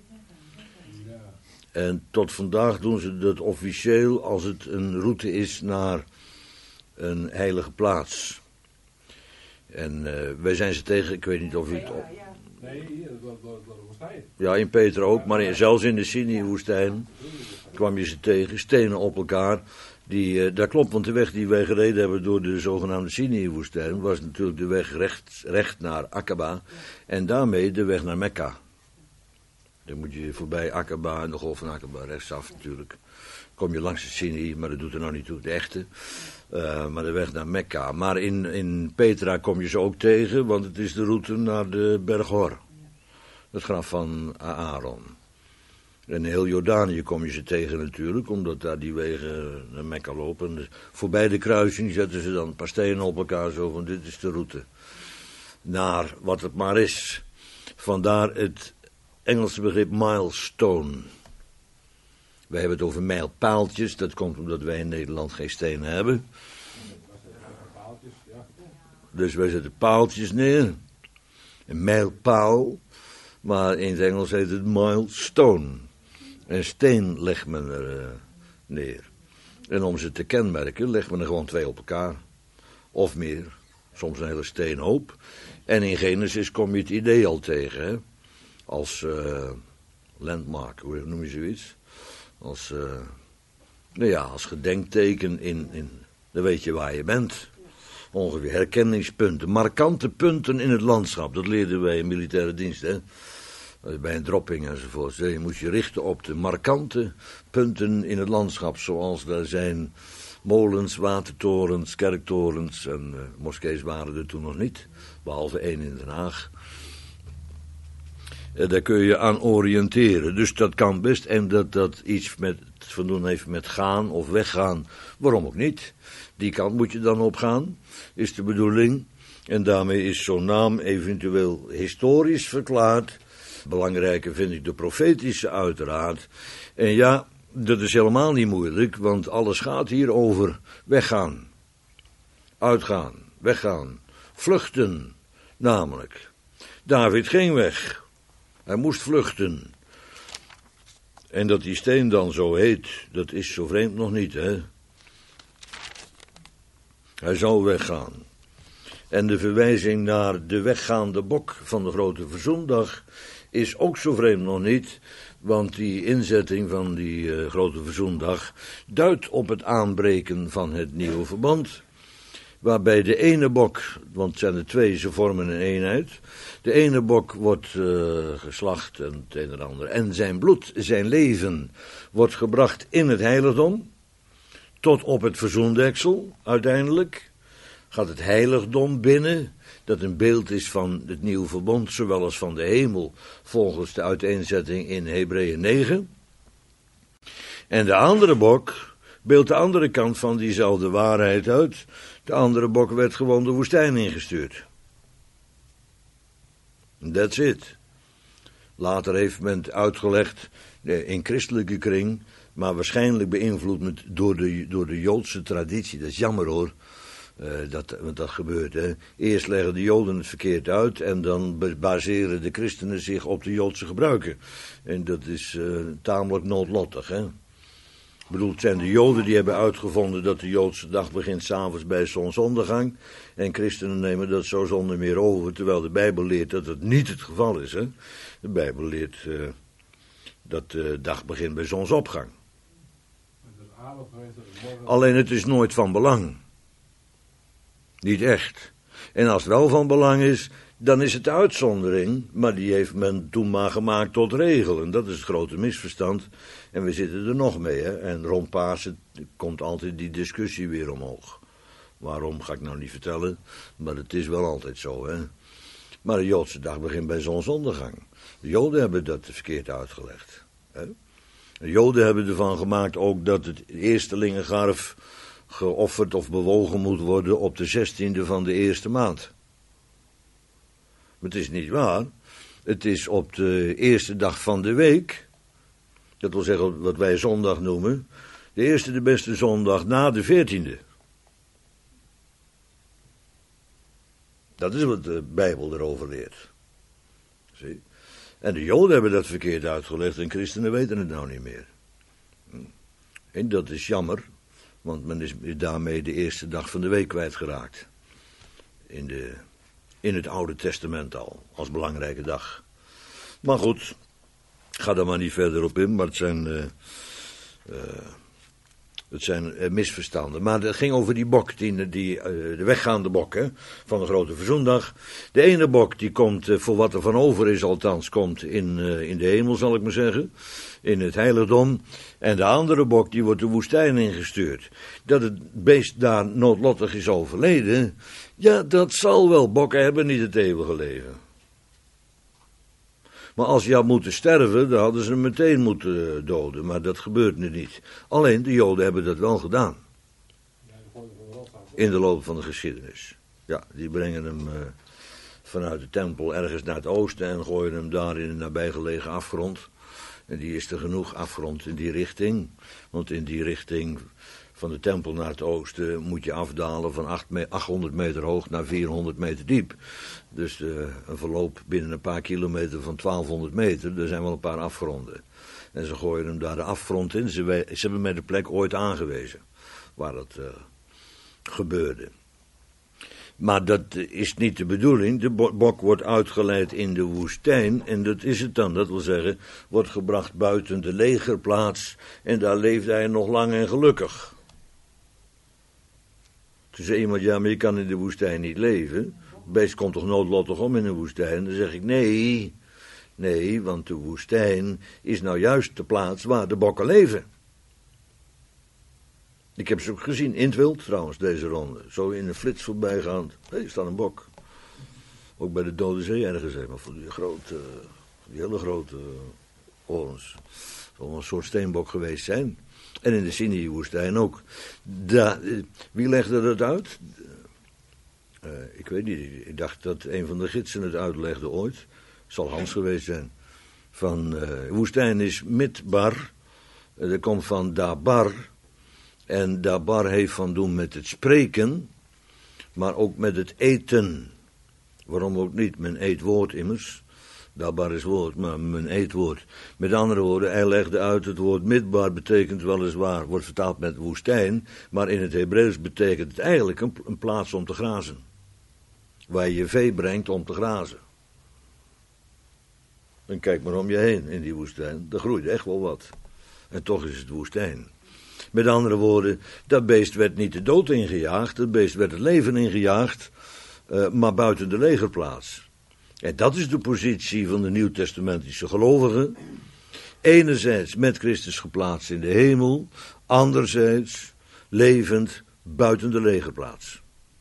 En tot vandaag doen ze dat officieel als het een route is naar een heilige plaats. En uh, wij zijn ze tegen, ik weet niet of u het... Op... Nee, hier, door de woestijn. Ja, in Petra ook, maar in, zelfs in de Sinai-woestijn kwam je ze tegen, stenen op elkaar. Die, uh, dat klopt, want de weg die wij gereden hebben door de zogenaamde Sinai-woestijn was natuurlijk de weg recht, recht naar Aqaba en daarmee de weg naar Mekka. Dan moet je voorbij Aqaba en de golf van Aqaba rechtsaf natuurlijk. Kom je langs de Sinai, maar dat doet er nou niet toe, de echte. Uh, maar de weg naar Mekka. Maar in, in Petra kom je ze ook tegen, want het is de route naar de berg Hor. Het graf van Aaron. En in heel Jordanië kom je ze tegen natuurlijk, omdat daar die wegen naar Mekka lopen. Dus voorbij de kruising zetten ze dan een paar stenen op elkaar, zo van dit is de route. Naar wat het maar is. Vandaar het Engelse begrip milestone. Wij hebben het over mijlpaaltjes, dat komt omdat wij in Nederland geen stenen hebben. Dus wij zetten paaltjes neer. Een mijlpaal, maar in het Engels heet het milestone. Een steen legt men er uh, neer. En om ze te kenmerken legt men er gewoon twee op elkaar. Of meer, soms een hele steenhoop. En in Genesis kom je het idee al tegen, hè? Als uh, landmark, hoe noem je zoiets? Als, uh, nou ja, als gedenkteken in, in, dan weet je waar je bent. Ongeveer herkenningspunten, markante punten in het landschap. Dat leerden wij in militaire dienst, hè. Bij een dropping enzovoort. Je moet je richten op de markante punten in het landschap. Zoals daar zijn molens, watertorens, kerktorens en uh, moskees waren er toen nog niet. Behalve één in Den Haag. Uh, daar kun je aan oriënteren. Dus dat kan best. En dat dat iets met, van doen heeft met gaan of weggaan. Waarom ook niet? Die kant moet je dan op gaan. Is de bedoeling. En daarmee is zo'n naam eventueel historisch verklaard. Belangrijker vind ik de profetische uiteraard. En ja, dat is helemaal niet moeilijk, want alles gaat hier over weggaan. Uitgaan, weggaan, vluchten, namelijk. David ging weg. Hij moest vluchten. En dat die steen dan zo heet, dat is zo vreemd nog niet, hè. Hij zou weggaan. En de verwijzing naar de weggaande bok van de Grote Verzoendag is ook zo vreemd nog niet, want die inzetting van die uh, Grote Verzoendag duidt op het aanbreken van het nieuwe verband, waarbij de ene bok, want het zijn er twee, ze vormen een eenheid, de ene bok wordt uh, geslacht en het een en ander, en zijn bloed, zijn leven, wordt gebracht in het heiligdom, tot op het verzoendeksel, uiteindelijk, gaat het heiligdom binnen, dat een beeld is van het nieuwe verbond, zowel als van de hemel, volgens de uiteenzetting in Hebreeën negen. En de andere bok beeldt de andere kant van diezelfde waarheid uit. De andere bok werd gewoon de woestijn ingestuurd. That's it. Later heeft men het uitgelegd in christelijke kring, maar waarschijnlijk beïnvloed met, door, de, door de Joodse traditie. Dat is jammer hoor, uh, dat, want dat gebeurt. Hè. Eerst leggen de Joden het verkeerd uit en dan baseren de christenen zich op de Joodse gebruiken. En dat is uh, tamelijk noodlottig. Hè. Ik bedoel, het zijn de Joden die hebben uitgevonden dat de Joodse dag begint 's avonds bij zonsondergang. En christenen nemen dat zo zonder meer over, terwijl de Bijbel leert dat het niet het geval is. Hè. De Bijbel leert uh, dat de dag begint bij zonsopgang. Alleen het is nooit van belang. Niet echt. En als het wel van belang is, dan is het de uitzondering, maar die heeft men toen maar gemaakt tot regel. En dat is het grote misverstand. En we zitten er nog mee, hè. En rond Pasen komt altijd die discussie weer omhoog. Waarom, ga ik nou niet vertellen, maar het is wel altijd zo, hè. Maar de Joodse dag begint bij zonsondergang. De Joden hebben dat verkeerd uitgelegd. Hè? De Joden hebben ervan gemaakt ook dat het eerstelingengarf geofferd of bewogen moet worden op de zestiende van de eerste maand. Maar het is niet waar. Het is op de eerste dag van de week, dat wil zeggen wat wij zondag noemen, de eerste de beste zondag na de veertiende. Dat is wat de Bijbel erover leert. Zie? En de Joden hebben dat verkeerd uitgelegd en christenen weten het nou niet meer. En dat is jammer, want men is daarmee de eerste dag van de week kwijtgeraakt. In, de, in het Oude Testament al, als belangrijke dag. Maar goed, ik ga daar maar niet verder op in, maar het zijn... Uh, uh, Het zijn uh, misverstanden. Maar het ging over die bok, die, die, uh, de weggaande bok hè, van de grote verzoendag. De ene bok die komt, uh, voor wat er van over is althans, komt in, uh, in de hemel zal ik maar zeggen. In het heiligdom. En de andere bok die wordt de woestijn ingestuurd. Dat het beest daar noodlottig is overleden. Ja, dat zal wel. Bokken hebben niet het eeuwige leven. Maar als hij had moeten sterven, dan hadden ze hem meteen moeten doden. Maar dat gebeurt nu niet. Alleen, de Joden hebben dat wel gedaan. In de loop van de geschiedenis. Ja, die brengen hem uh, vanuit de tempel ergens naar het oosten en gooien hem daar in een nabijgelegen afgrond. En die is er genoeg afgrond in die richting. Want in die richting van de tempel naar het oosten moet je afdalen van achthonderd meter hoog naar vierhonderd meter diep. Dus uh, een verloop binnen een paar kilometer van twaalfhonderd meter, er zijn wel een paar afgronden. En ze gooien hem daar de afgrond in. Ze, we, ze hebben mij de plek ooit aangewezen waar dat uh, gebeurde. Maar dat is niet de bedoeling. De bok wordt uitgeleid in de woestijn. En dat is het dan. Dat wil zeggen, wordt gebracht buiten de legerplaats. En daar leeft hij nog lang en gelukkig. Toen zei iemand, ja, maar je kan in de woestijn niet leven. Het beest komt toch noodlottig om in de woestijn? Dan zeg ik, nee. Nee, want de woestijn is nou juist de plaats waar de bokken leven. Ik heb ze ook gezien, in het wild trouwens, deze ronde. Zo in een flits voorbijgaand. Hé, hey, er staat een bok. Ook bij de Dode Zee ergens, maar voor die grote, die hele grote horens. Het zal een soort steenbok geweest zijn. En in de Sinai-woestijn ook. Da, wie legde dat uit? Uh, ik weet niet, ik dacht dat een van de gidsen het uitlegde ooit. Het zal Hans geweest zijn. Van, uh, woestijn is Midbar. Uh, dat komt van Dabar. En Dabar heeft van doen met het spreken, maar ook met het eten. Waarom ook niet? Men eet woord immers. Dabar is woord, maar men eet woord. Met andere woorden, hij legde uit, het woord midbar betekent weliswaar, wordt vertaald met woestijn, maar in het Hebreeuws betekent het eigenlijk een, een plaats om te grazen. Waar je je vee brengt om te grazen. En kijk maar om je heen in die woestijn, er groeit echt wel wat. En toch is het woestijn. Met andere woorden, dat beest werd niet de dood ingejaagd, dat beest werd het leven ingejaagd, uh, maar buiten de legerplaats. En dat is de positie van de nieuwtestamentische gelovigen. Enerzijds met Christus geplaatst in de hemel, anderzijds levend buiten de legerplaats.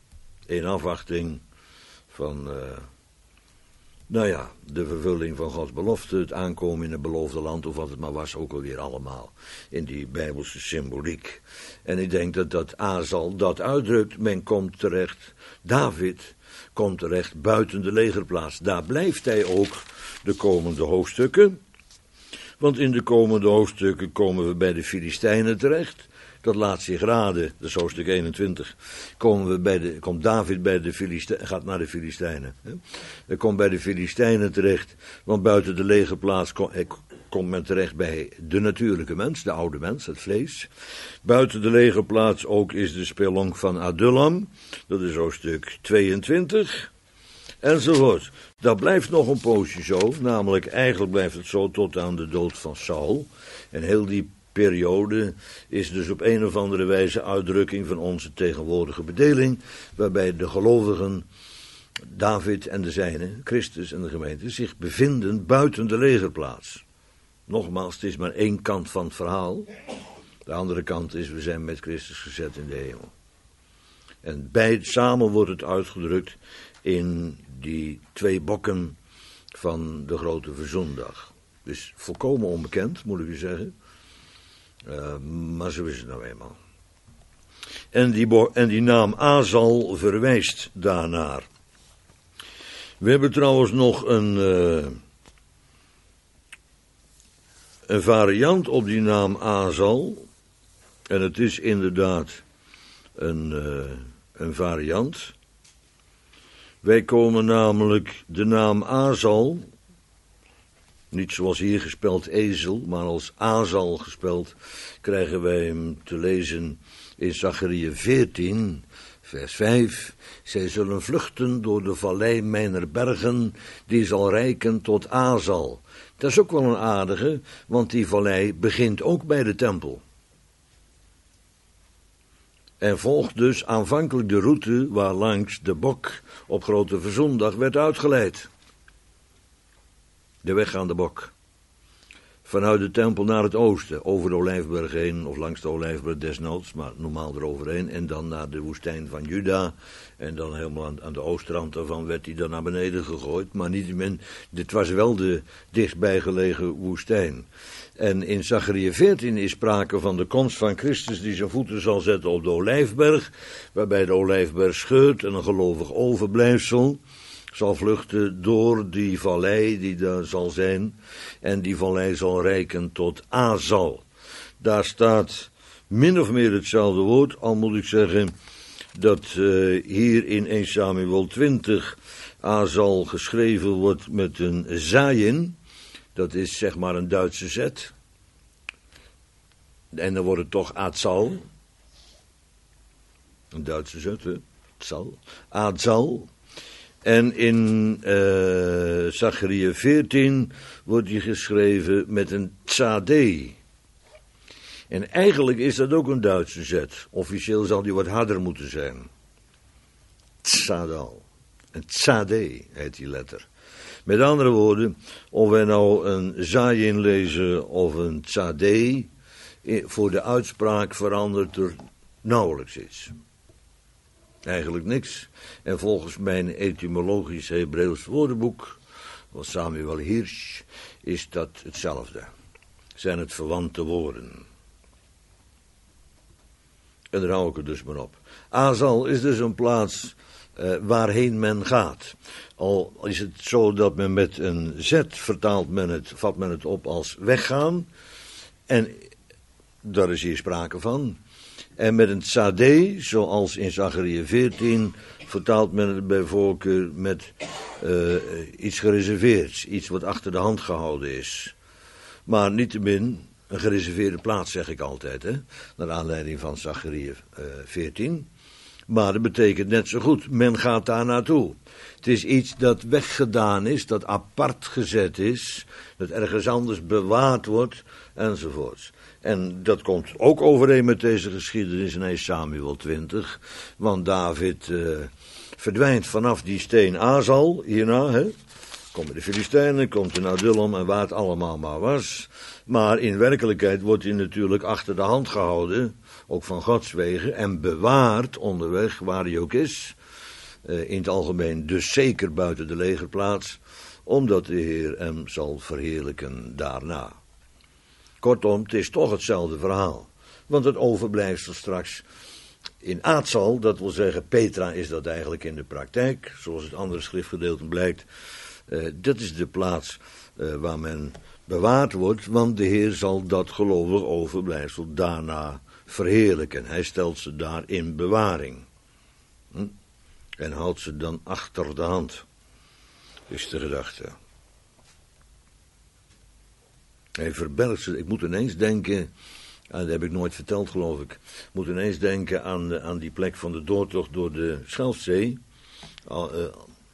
in afwachting van, uh, nou ja, de vervulling van Gods belofte, het aankomen in het beloofde land, of wat het maar was, ook alweer allemaal in die bijbelse symboliek. En ik denk dat dat Azal dat uitdrukt. Men komt terecht, David komt terecht buiten de legerplaats. Daar blijft hij ook de komende hoofdstukken. Want in de komende hoofdstukken komen we bij de Filistijnen terecht. Dat laat zich raden, dat is hoofdstuk eenentwintig. Komen we bij de, komt David bij de Filistijnen, gaat naar de Filistijnen. Hè? Hij komt bij de Filistijnen terecht, want buiten de legerplaats kom, komt men terecht bij de natuurlijke mens, de oude mens, het vlees. Buiten de legerplaats ook is de spelonk van Adullam, dat is hoofdstuk tweeëntwintig. Enzovoort. Dat blijft nog een poosje zo, namelijk eigenlijk blijft het zo tot aan de dood van Saul. En heel die periode is dus op een of andere wijze uitdrukking van onze tegenwoordige bedeling, waarbij de gelovigen, David en de zijnen, Christus en de gemeente, zich bevinden buiten de legerplaats. Nogmaals, het is maar één kant van het verhaal. De andere kant is, we zijn met Christus gezet in de hemel. En bij, samen wordt het uitgedrukt in die twee bokken van de grote verzoendag. Dus volkomen onbekend, moet ik u zeggen. Uh, maar zo is het nou eenmaal. En die, bo- en die naam Azal verwijst daarnaar. We hebben trouwens nog een, uh, een variant op die naam Azal. En het is inderdaad een, uh, een variant. Wij komen namelijk de naam Azal, niet zoals hier gespeld ezel, maar als Azal gespeld, krijgen wij hem te lezen in Zachariah veertien, vers vijf. Zij zullen vluchten door de vallei mijner bergen, die zal reiken tot Azal. Dat is ook wel een aardige, want die vallei begint ook bij de tempel. En volgt dus aanvankelijk de route waarlangs de bok op Grote Verzoendag werd uitgeleid. De weg aan de bok. Vanuit de tempel naar het oosten, over de Olijfberg heen, of langs de Olijfberg desnoods, maar normaal eroverheen. En dan naar de woestijn van Juda. En dan helemaal aan, aan de oostrand daarvan werd hij dan naar beneden gegooid. Maar niettemin, dit was wel de dichtbijgelegen woestijn. En in Zachariah veertien is sprake van de komst van Christus die zijn voeten zal zetten op de Olijfberg, waarbij de Olijfberg scheurt en een gelovig overblijfsel zal vluchten door die vallei die daar zal zijn, en die vallei zal reiken tot Azal. Daar staat min of meer hetzelfde woord, al moet ik zeggen dat uh, hier in eerste Samuel twintig Azal geschreven wordt met een zayin. Dat is zeg maar een Duitse zet. En dan wordt het toch Azal. Een Duitse zet, hè? Azal. Azal. En in uh, Zachariah veertien wordt die geschreven met een tzadeh. En eigenlijk is dat ook een Duitse zet. Officieel zal die wat harder moeten zijn. Tzadal. Een tzadeh heet die letter. Met andere woorden, of wij nou een zayin lezen of een tzadeh, voor de uitspraak verandert er nauwelijks iets. Eigenlijk niks. En volgens mijn etymologisch Hebreeuws woordenboek, van Samuel Hirsch, is dat hetzelfde. Zijn het verwante woorden. En daar hou ik het dus maar op. Azal is dus een plaats uh, waarheen men gaat. Al is het zo dat men met een z vertaalt men het, vat men het op als weggaan. En daar is hier sprake van. En met een tzadeh, zoals in Zachariah veertien, vertaalt men het bij voorkeur met uh, iets gereserveerds. Iets wat achter de hand gehouden is. Maar niettemin een gereserveerde plaats, zeg ik altijd, hè, naar aanleiding van Zachariah uh, veertien. Maar dat betekent net zo goed, men gaat daar naartoe. Het is iets dat weggedaan is, dat apart gezet is, dat ergens anders bewaard wordt, enzovoorts. En dat komt ook overeen met deze geschiedenis in eerste Samuel twintig, want David uh, verdwijnt vanaf die steen Azal, hierna, hè. Komen de Filistijnen, komt de Adullam en waar het allemaal maar was. Maar in werkelijkheid wordt hij natuurlijk achter de hand gehouden, ook van Gods wegen, en bewaard onderweg waar hij ook is. uh, in het algemeen dus zeker buiten de legerplaats, omdat de Heer hem zal verheerlijken daarna. Kortom, het is toch hetzelfde verhaal. Want het overblijfsel straks in Aadzal, dat wil zeggen, Petra is dat eigenlijk in de praktijk, zoals het andere schriftgedeelte blijkt. Uh, dat is de plaats uh, waar men bewaard wordt, want de Heer zal dat gelovig overblijfsel daarna verheerlijken. Hij stelt ze daar in bewaring. Hm? En houdt ze dan achter de hand, is de gedachte. Hij verbergt ze, ik moet ineens denken, dat heb ik nooit verteld geloof ik, ik moet ineens denken aan, de, aan die plek van de doortocht door de Schelfzee. Al, uh,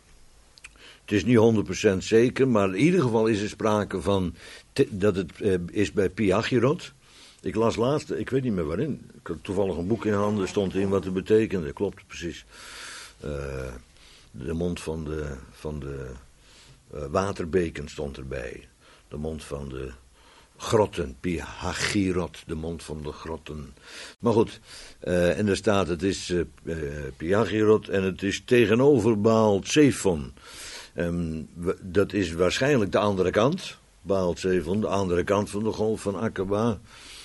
het is niet honderd procent zeker, maar in ieder geval is er sprake van te, dat het uh, is bij Piagirot. Ik las laatst, ik weet niet meer waarin, ik had toevallig een boek in handen, stond in wat het betekende, klopt precies. Uh, de mond van de, van de uh, waterbeken stond erbij. De mond van de grotten, Piagirot, de mond van de grotten. Maar goed, uh, en daar staat, het is uh, uh, Piagirot en het is tegenover Baal Zephon. Um, dat is waarschijnlijk de andere kant, Baal Zephon, de andere kant van de golf van Akaba.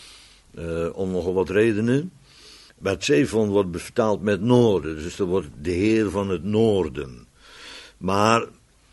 Uh, om nogal wat redenen. Maar Zephon wordt vertaald met noorden, dus dat wordt de Heer van het noorden. Maar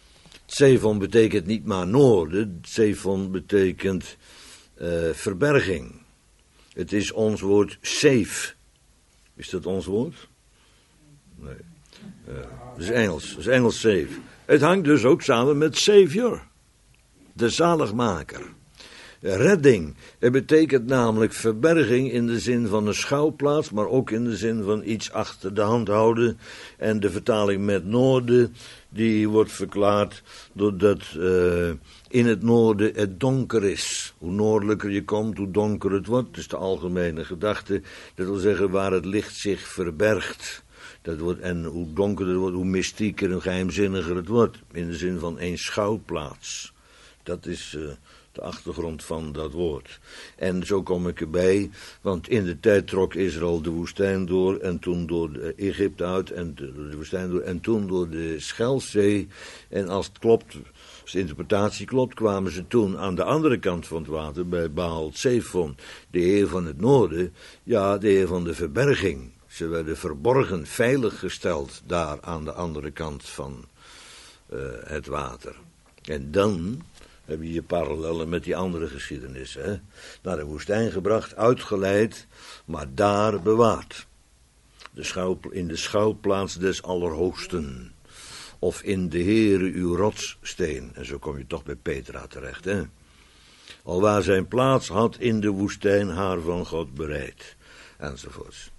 Zephon betekent niet maar noorden, Zephon betekent uh, verberging. Het is ons woord safe. Is dat ons woord? Nee. Uh, dat is Engels, dat is Engels safe. Het hangt dus ook samen met Savior, de zaligmaker. Redding, het betekent namelijk verberging in de zin van een schouwplaats, maar ook in de zin van iets achter de hand houden. En de vertaling met noorden, die wordt verklaard doordat uh, in het noorden het donker is. Hoe noordelijker je komt, hoe donker het wordt. Dat is de algemene gedachte. Dat wil zeggen waar het licht zich verbergt. Dat wordt, en hoe donkerder het wordt, hoe mystieker en geheimzinniger het wordt. In de zin van een schouwplaats. Dat is Uh, de achtergrond van dat woord. En zo kom ik erbij, want in de tijd trok Israël de woestijn door en toen door Egypte uit en de woestijn door en toen door de Schelfzee. En als het klopt, als de interpretatie klopt, kwamen ze toen aan de andere kant van het water bij Baal Zephon, de Heer van het noorden, ja, de Heer van de verberging. Ze werden verborgen, veilig gesteld daar aan de andere kant van uh, het water. En dan heb je je parallellen met die andere geschiedenissen. Hè? Naar de woestijn gebracht, uitgeleid, maar daar bewaard. De schouw, in de schouwplaats des Allerhoogsten. Of in de Heere uw rotssteen. En zo kom je toch bij Petra terecht. Hè? Alwaar zijn plaats had in de woestijn haar van God bereid. Enzovoorts.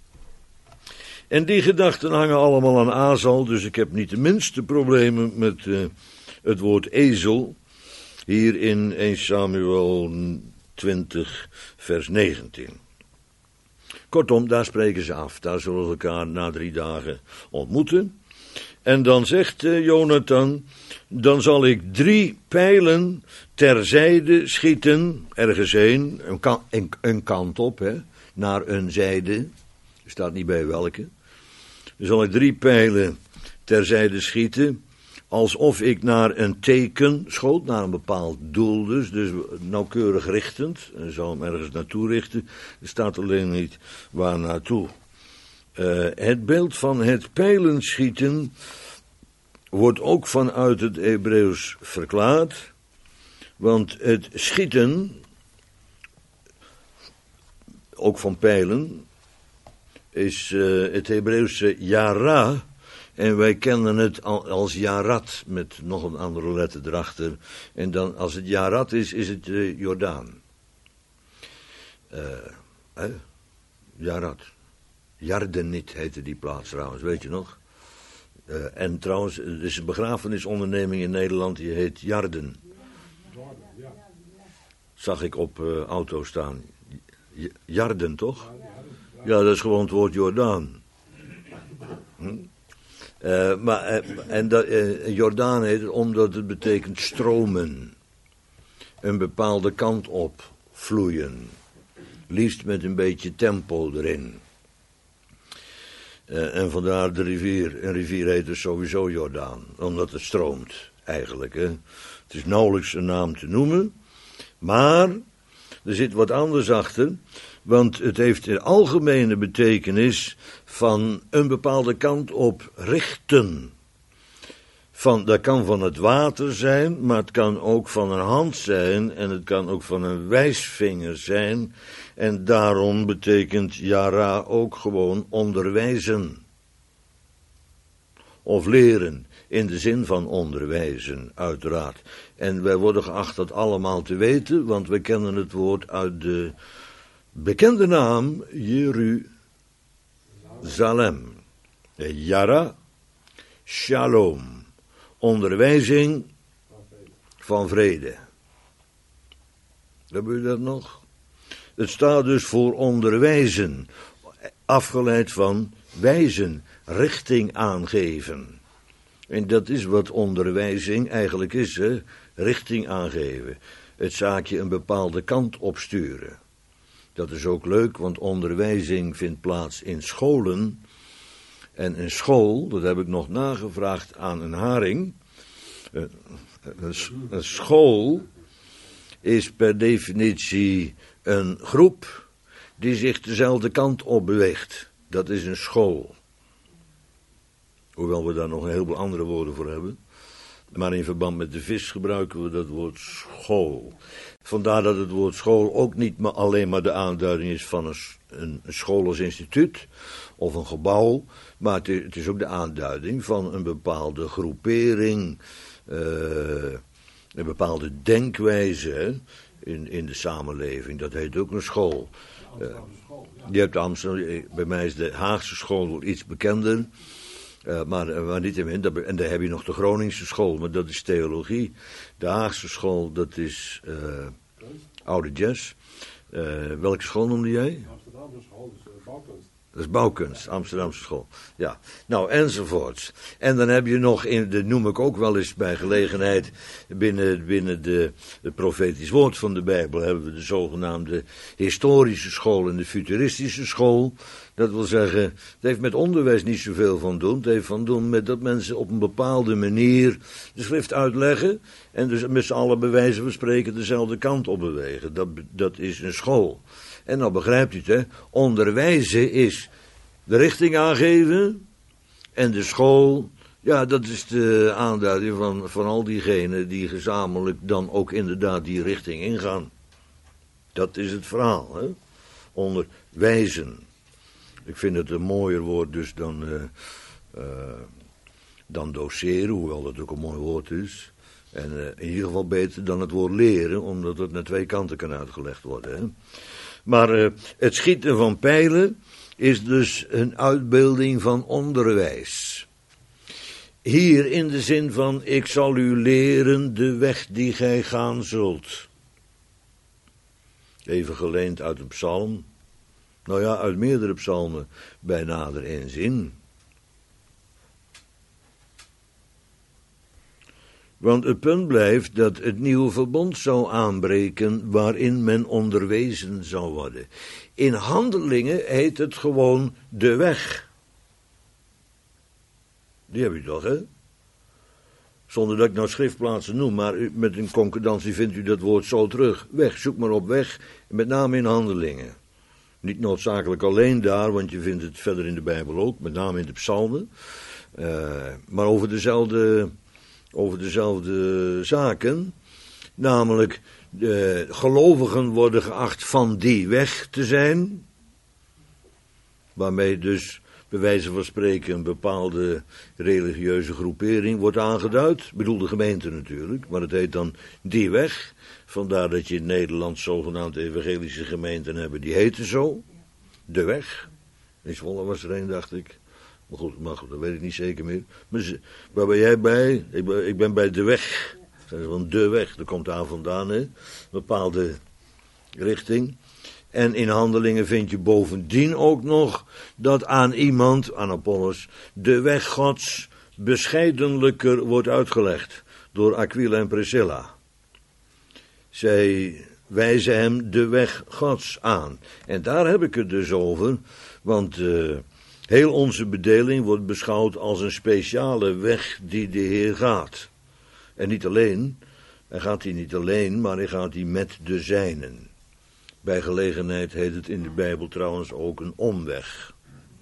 En die gedachten hangen allemaal aan Azal. Dus ik heb niet de minste problemen met uh, het woord ezel. Hier in eerste Samuel twintig, vers negentien. Kortom, daar spreken ze af. Daar zullen we elkaar na drie dagen ontmoeten. En dan zegt uh, Jonathan, dan zal ik drie pijlen terzijde schieten, ergens heen, een, kan, een, een kant op, hè, naar een zijde. Er staat niet bij welke. Dan zal ik drie pijlen terzijde schieten, alsof ik naar een teken schoot, naar een bepaald doel dus, dus nauwkeurig richtend. En zal hem ergens naartoe richten. Er staat alleen niet waar naartoe. Uh, het beeld van het pijlenschieten wordt ook vanuit het Hebreeuws verklaard. Want het schieten, ook van pijlen, is uh, het Hebreeuwse yara. En wij kennen het als Jarat, met nog een andere letter erachter. En dan, als het Jarat is, is het uh, Jordaan. Uh, eh? Jarat. Jardenit heette die plaats trouwens, weet je nog? Uh, en trouwens, er is een begrafenisonderneming in Nederland, die heet Jarden. Zag ik op uh, auto staan. Jarden, toch? Ja, dat is gewoon het woord Jordaan. Hm? Uh, maar, uh, en dat, uh, Jordaan heet het omdat het betekent stromen. Een bepaalde kant op vloeien. Liefst met een beetje tempo erin. Uh, en vandaar de rivier. Een rivier heet dus sowieso Jordaan, omdat het stroomt eigenlijk. Hè. Het is nauwelijks een naam te noemen, maar er zit wat anders achter, want het heeft een algemene betekenis van een bepaalde kant op richten. Van, dat kan van het water zijn, maar het kan ook van een hand zijn en het kan ook van een wijsvinger zijn. En daarom betekent Yara ook gewoon onderwijzen. Of leren, in de zin van onderwijzen, uiteraard. En wij worden geacht dat allemaal te weten, want wij kennen het woord uit de bekende naam Jeruzalem. Yara, shalom. Onderwijzing van vrede. Hebben jullie dat nog? Het staat dus voor onderwijzen, afgeleid van wijzen, richting aangeven. En dat is wat onderwijzing eigenlijk is, hè? Richting aangeven. Het zaakje een bepaalde kant opsturen. Dat is ook leuk, want onderwijzing vindt plaats in scholen. En een school, dat heb ik nog nagevraagd aan een haring. Een, een, een school is per definitie een groep die zich dezelfde kant op beweegt. Dat is een school. Hoewel we daar nog een heleboel andere woorden voor hebben. Maar in verband met de vis gebruiken we dat woord school. Vandaar dat het woord school ook niet maar alleen maar de aanduiding is van een, een, een school als instituut of een gebouw. Maar het is, het is ook de aanduiding van een bepaalde groepering, uh, een bepaalde denkwijze hè, in, in de samenleving. Dat heet ook een school. Uh, je hebt de Amsterdam, bij mij is de Haagse school wel iets bekender. Uh, maar, maar niet in, en daar heb je nog de Groningse school, maar dat is theologie. De Haagse school, dat is uh, oude jazz. Uh, welke school noemde jij? Amsterdamse school, dus uh, bouwkunst. Dat is bouwkunst, Amsterdamse school. Ja, nou enzovoorts. En dan heb je nog, in, dat noem ik ook wel eens bij gelegenheid, binnen, binnen de, het profetisch woord van de Bijbel, hebben we de zogenaamde historische school en de futuristische school. Dat wil zeggen, het heeft met onderwijs niet zoveel van doen. Het heeft van doen met dat mensen op een bepaalde manier de schrift uitleggen en dus met z'n allen bij wijze van spreken dezelfde kant op bewegen. Dat, dat is een school. En dan begrijpt u het, hè. Onderwijzen is de richting aangeven. En de school, ja, dat is de aanduiding van, van al diegenen die gezamenlijk dan ook inderdaad die richting ingaan. Dat is het verhaal, hè. Onderwijzen. Ik vind het een mooier woord dus dan, uh, uh, dan doseren, hoewel dat ook een mooi woord is. En uh, in ieder geval beter dan het woord leren, omdat het naar twee kanten kan uitgelegd worden, hè. Maar uh, het schieten van pijlen is dus een uitbeelding van onderwijs. Hier in de zin van, ik zal u leren de weg die gij gaan zult. Even geleend uit een psalm. Nou ja, uit meerdere psalmen bij nader inzien. Want het punt blijft dat het nieuwe verbond zou aanbreken waarin men onderwezen zou worden. In Handelingen heet het gewoon de weg. Die heb je toch, hè? Zonder dat ik nou schriftplaatsen noem, maar met een concordantie vindt u dat woord zo terug. Weg, zoek maar op weg, met name in Handelingen. Niet noodzakelijk alleen daar, want je vindt het verder in de Bijbel ook, met name in de psalmen. Uh, maar over dezelfde... Over dezelfde zaken, namelijk de gelovigen worden geacht van die weg te zijn, waarmee dus bij wijze van spreken een bepaalde religieuze groepering wordt aangeduid. Ik bedoel de gemeente natuurlijk, maar het heet dan die weg. Vandaar dat je in Nederland zogenaamde evangelische gemeenten hebben, die heten zo, de weg. In Zwolle was er een, dacht ik. Maar goed, maar goed, dat weet ik niet zeker meer. Maar ze, waar ben jij bij? Ik ben, ik ben bij de weg. Zijn ze van de weg, daar komt daar vandaan, hè? Een bepaalde richting. En in Handelingen vind je bovendien ook nog dat aan iemand, aan Apollos, de weg Gods bescheidenlijker wordt uitgelegd door Aquila en Priscilla. Zij wijzen hem de weg Gods aan. En daar heb ik het dus over, want uh, Heel onze bedeling wordt beschouwd als een speciale weg die de Heer gaat. En niet alleen, hij gaat die niet alleen, maar hij gaat die met de zijnen. Bij gelegenheid heet het in de Bijbel trouwens ook een omweg.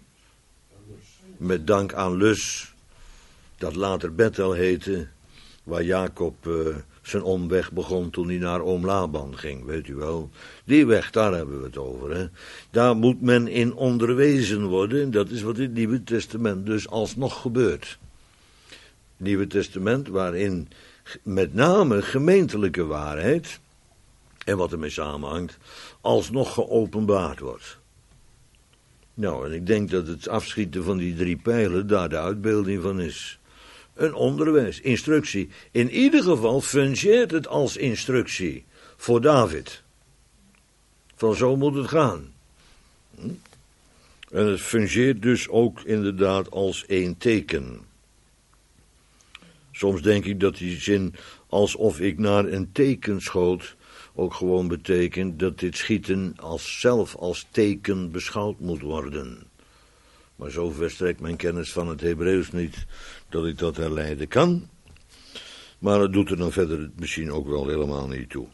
Met dank aan Lus, dat later Bethel heette, waar Jacob uh, zijn omweg begon toen hij naar oom Laban ging, weet u wel. Die weg, daar hebben we het over. Hè. Daar moet men in onderwezen worden, dat is wat in het Nieuwe Testament dus alsnog gebeurt. Het Nieuwe Testament waarin met name gemeentelijke waarheid, en wat ermee samenhangt, alsnog geopenbaard wordt. Nou, en ik denk dat het afschieten van die drie pijlen daar de uitbeelding van is. Een onderwijs, instructie. In ieder geval fungeert het als instructie voor David. Van zo moet het gaan. En het fungeert dus ook inderdaad als één teken. Soms denk ik dat die zin alsof ik naar een teken schoot ook gewoon betekent dat dit schieten als zelf als teken beschouwd moet worden. Maar zo verstrekt mijn kennis van het Hebreeuws niet dat ik dat herleiden kan. Maar het doet er dan verder misschien ook wel helemaal niet toe.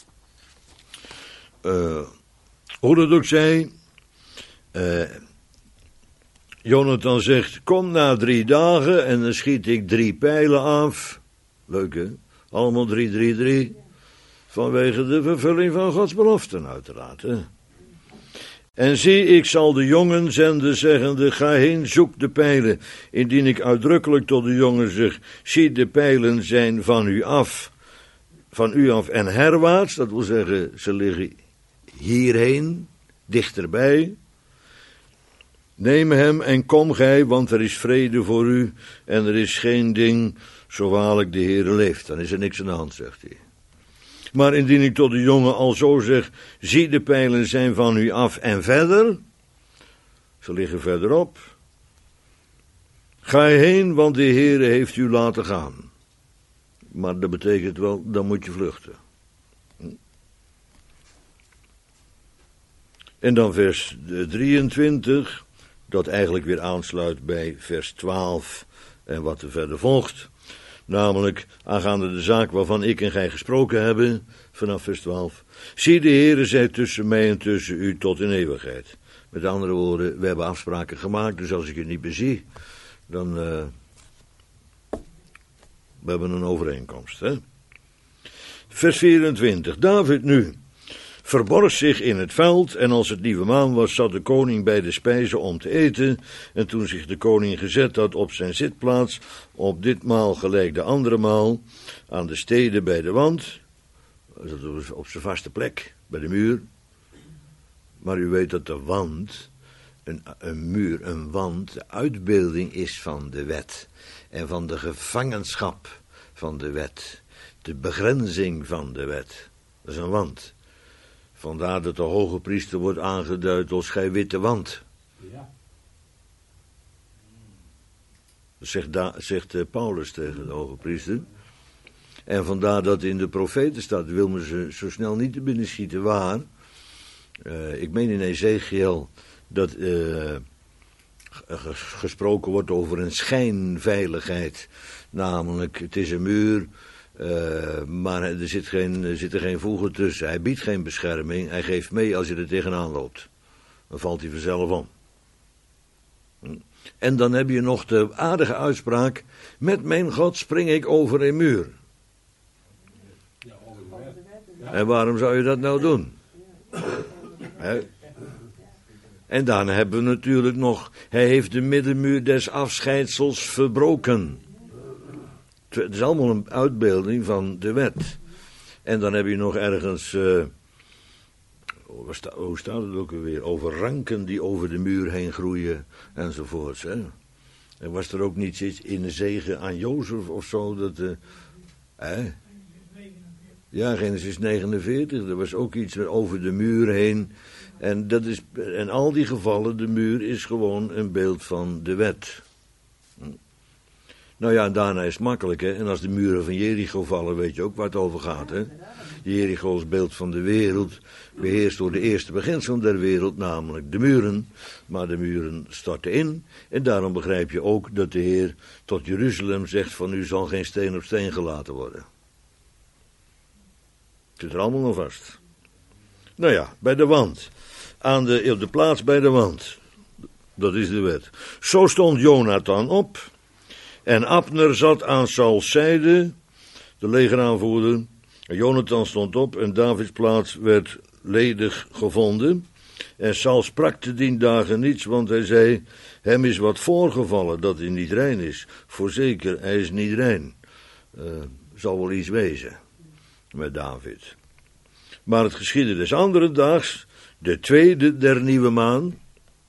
Uh, hoe dat ook zij, uh, Jonathan zegt, kom na drie dagen en dan schiet ik drie pijlen af. Leuk hè? Allemaal drie, drie, drie. Vanwege de vervulling van Gods beloften uiteraard. Hè? En zie, ik zal de jongen zenden, zeggende, ga heen, zoek de pijlen. Indien ik uitdrukkelijk tot de jongen zeg, zie, de pijlen zijn van u af, van u af en herwaarts, dat wil zeggen, ze liggen hierheen, dichterbij. Neem hem en kom gij, want er is vrede voor u en er is geen ding, zo waarlijk de Heere leeft. Dan is er niks aan de hand, zegt hij. Maar indien ik tot de jongen al zo zeg, zie de pijlen zijn van u af en verder, ze liggen verderop, ga je heen, want de Heere heeft u laten gaan. Maar dat betekent wel, dan moet je vluchten. En dan vers drieëntwintig, dat eigenlijk weer aansluit bij vers twaalf en wat er verder volgt. Namelijk, aangaande de zaak waarvan ik en gij gesproken hebben, vanaf vers twaalf. Zie, de Heere zij tussen mij en tussen u tot in eeuwigheid. Met andere woorden, we hebben afspraken gemaakt, dus als ik je niet bezie, dan uh, we hebben een overeenkomst. Hè? Vers vierentwintig. David nu verborg zich in het veld, en als het nieuwe maan was, zat de koning bij de spijzen om te eten, en toen zich de koning gezet had op zijn zitplaats, op ditmaal gelijk de andere maal, aan de stede bij de wand, op zijn vaste plek, bij de muur. Maar u weet dat de wand, een, een muur, een wand, de uitbeelding is van de wet, en van de gevangenschap van de wet, de begrenzing van de wet. Dat is een wand. Vandaar dat de hoge priester wordt aangeduid als gij witte wand. Ja. Dat zegt, da, zegt uh, Paulus tegen de hoge priester. En vandaar dat in de profeten staat, wil men ze zo snel niet te binnen schieten. Waar? Uh, ik meen in Ezekiel dat uh, gesproken wordt over een schijnveiligheid. Namelijk, het is een muur. Uh, maar er zit, geen, er zit er geen voegen tussen. Hij biedt geen bescherming. Hij geeft mee als je er tegenaan loopt. Dan valt hij vanzelf om. En dan heb je nog de aardige uitspraak. Met mijn God spring ik over een muur. En waarom zou je dat nou doen? He? En dan hebben we natuurlijk nog. Hij heeft de middenmuur des afscheidsels verbroken. Het is allemaal een uitbeelding van de wet. En dan heb je nog ergens, uh, hoe, sta, hoe staat het ook alweer, over ranken die over de muur heen groeien enzovoorts. Hè? En was er ook niet iets in de zegen aan Jozef of zo, dat, uh, hè? Ja, Genesis negenenveertig, er was ook iets over de muur heen. En dat is, in al die gevallen, de muur is gewoon een beeld van de wet. Nou ja, daarna is het makkelijk, hè. En als de muren van Jericho vallen, weet je ook waar het over gaat, hè. Jericho is beeld van de wereld, beheerst door de eerste beginselen der wereld, namelijk de muren. Maar de muren storten in. En daarom begrijp je ook dat de Heer tot Jeruzalem zegt van u zal geen steen op steen gelaten worden. Het zit er allemaal nog vast. Nou ja, bij de wand. Aan de, op de plaats bij de wand. Dat is de wet. Zo stond Jonathan op. En Abner zat aan Sauls zijde, de legeraanvoerder. En Jonathan stond op en Davids plaats werd ledig gevonden. En Saul sprak te dien dagen niets, want hij zei, hem is wat voorgevallen dat hij niet rein is. Voorzeker, hij is niet rein. Uh, zal wel iets wezen met David. Maar het geschiedde des andere daags, de tweede der nieuwe maan.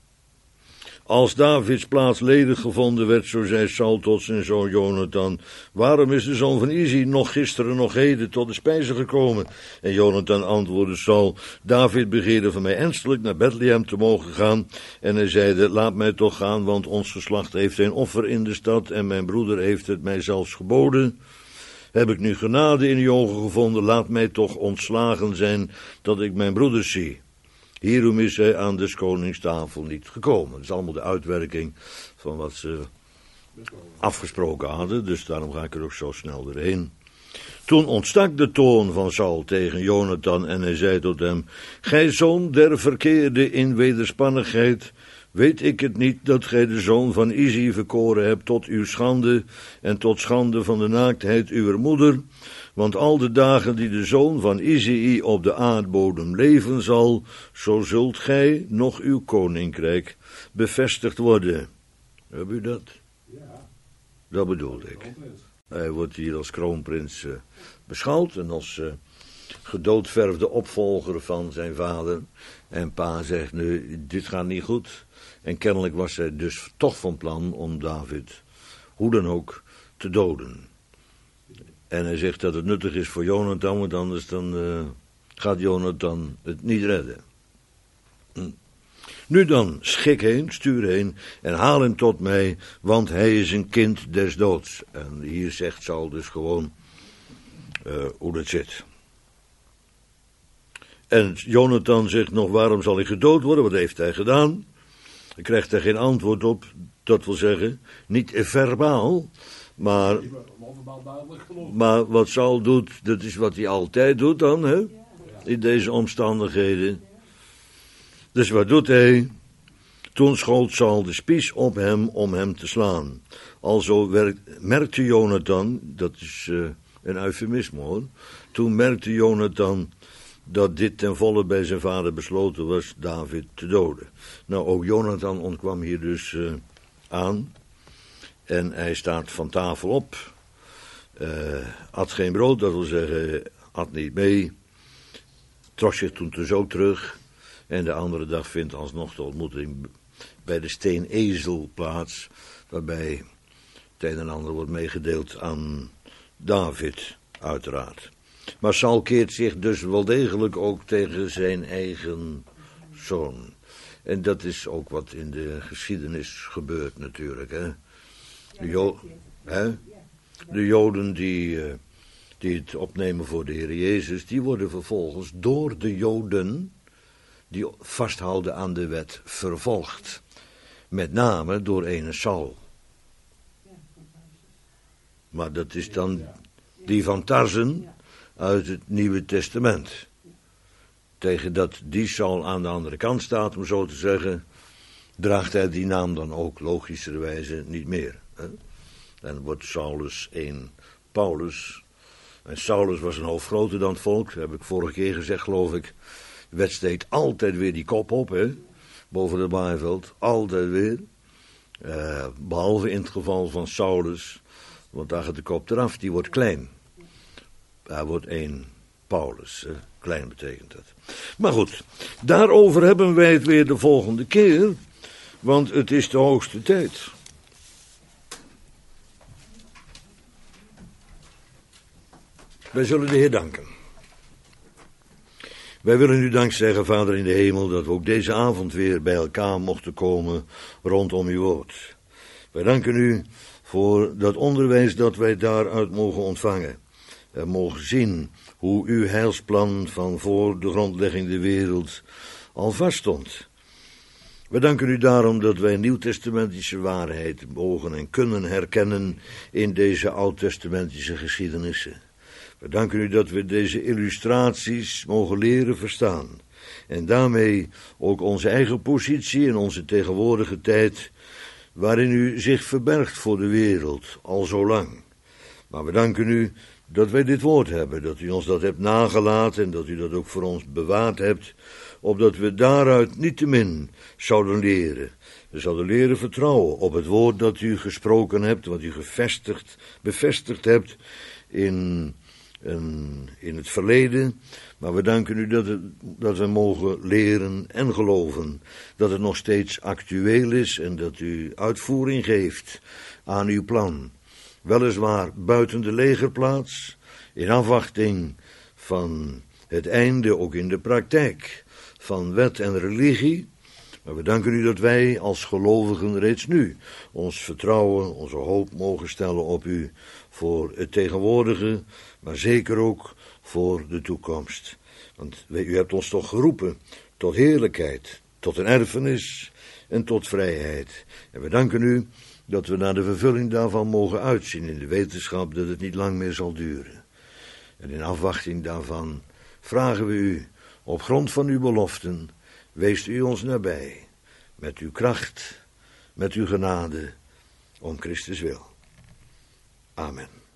Als Davids plaats ledig gevonden werd, zo zei Saul tot zijn zoon Jonathan, waarom is de zoon van Isi nog gisteren nog heden tot de spijze gekomen? En Jonathan antwoordde Saul, David begeerde van mij ernstelijk naar Bethlehem te mogen gaan. En hij zeide, laat mij toch gaan, want ons geslacht heeft een offer in de stad en mijn broeder heeft het mij zelfs geboden. Heb ik nu genade in uw ogen gevonden, laat mij toch ontslagen zijn dat ik mijn broeders zie. Hierom is hij aan des konings tafel niet gekomen. Dat is allemaal de uitwerking van wat ze afgesproken hadden, dus daarom ga ik er ook zo snel doorheen. Toen ontstak de toorn van Saul tegen Jonathan en hij zei tot hem, gij zoon der verkeerde in wederspannigheid, weet ik het niet dat gij de zoon van Isi verkoren hebt tot uw schande en tot schande van de naaktheid uwer moeder? Want al de dagen die de zoon van Izei op de aardbodem leven zal, zo zult gij nog uw koninkrijk bevestigd worden. Heb u dat? Ja. Dat bedoelde ik. Hij wordt hier als kroonprins uh, beschouwd en als uh, gedoodverfde opvolger van zijn vader. En pa zegt nu, dit gaat niet goed. En kennelijk was hij dus toch van plan om David, hoe dan ook, te doden. En hij zegt dat het nuttig is voor Jonathan, want anders dan, uh, gaat Jonathan het niet redden. Hm. Nu dan, schik heen, stuur heen en haal hem tot mij, want hij is een kind des doods. En hier zegt Saul dus gewoon uh, hoe dat zit. En Jonathan zegt nog, waarom zal hij gedood worden? Wat heeft hij gedaan? Hij krijgt er geen antwoord op, dat wil zeggen, niet verbaal, maar... Maar wat Saul doet, dat is wat hij altijd doet dan, hè? In deze omstandigheden. Dus wat doet hij? Toen schoot Saul de spies op hem om hem te slaan. Alzo werkt, merkte Jonathan, dat is uh, een eufemisme hoor. Toen merkte Jonathan dat dit ten volle bij zijn vader besloten was David te doden. Nou, ook Jonathan ontkwam hier dus uh, aan. En hij staat van tafel op. Uh, at geen brood, dat wil zeggen, at niet mee. Trok zich toen dus ook terug. En de andere dag vindt alsnog de ontmoeting bij de steenezel plaats. Waarbij het een en ander wordt meegedeeld aan David, uiteraard. Maar Saul keert zich dus wel degelijk ook tegen zijn eigen zoon. En dat is ook wat in de geschiedenis gebeurt natuurlijk, hè. De, jo- hè? de Joden die, uh, die het opnemen voor de Heer Jezus, die worden vervolgens door de Joden die vasthouden aan de wet vervolgd. Met name door ene Saul. Maar dat is dan die van Tarsen uit het Nieuwe Testament. Tegen dat die Saul aan de andere kant staat, om zo te zeggen, draagt hij die naam dan ook logischerwijze niet meer. Hè? Dan wordt Saulus één Paulus. En Saulus was een hoofd groter dan het volk, dat heb ik vorige keer gezegd, geloof ik. De wet steekt altijd weer die kop op, hè, boven het maaiveld, altijd weer. Uh, behalve in het geval van Saulus, want daar gaat de kop eraf, die wordt klein. Hij wordt één Paulus, hè. Klein betekent dat. Maar goed, daarover hebben wij het weer de volgende keer, want het is de hoogste tijd. Wij zullen de Heer danken. Wij willen u dank zeggen, Vader in de hemel, dat we ook deze avond weer bij elkaar mochten komen rondom uw woord. Wij danken u voor dat onderwijs dat wij daaruit mogen ontvangen. En mogen zien hoe uw heilsplan van voor de grondlegging der wereld al vaststond. We danken u daarom dat wij nieuwtestamentische waarheid mogen en kunnen herkennen in deze oud-testamentische geschiedenissen. We danken u dat we deze illustraties mogen leren verstaan en daarmee ook onze eigen positie in onze tegenwoordige tijd, waarin u zich verbergt voor de wereld al zo lang. Maar we danken u dat wij dit woord hebben, dat u ons dat hebt nagelaten en dat u dat ook voor ons bewaard hebt, opdat we daaruit niettemin zouden leren. We zouden leren vertrouwen op het woord dat u gesproken hebt, wat u gevestigd, bevestigd hebt in, in, in het verleden. Maar we danken u dat, het, dat we mogen leren en geloven dat het nog steeds actueel is en dat u uitvoering geeft aan uw plan. Weliswaar buiten de legerplaats, in afwachting van het einde ook in de praktijk van wet en religie. Maar we danken u dat wij als gelovigen reeds nu ons vertrouwen, onze hoop mogen stellen op u voor het tegenwoordige, maar zeker ook voor de toekomst. Want u hebt ons toch geroepen tot heerlijkheid, tot een erfenis en tot vrijheid. En we danken u dat we naar de vervulling daarvan mogen uitzien in de wetenschap dat het niet lang meer zal duren. En in afwachting daarvan vragen we u, op grond van uw beloften, weest u ons nabij, met uw kracht, met uw genade, om Christus wil. Amen.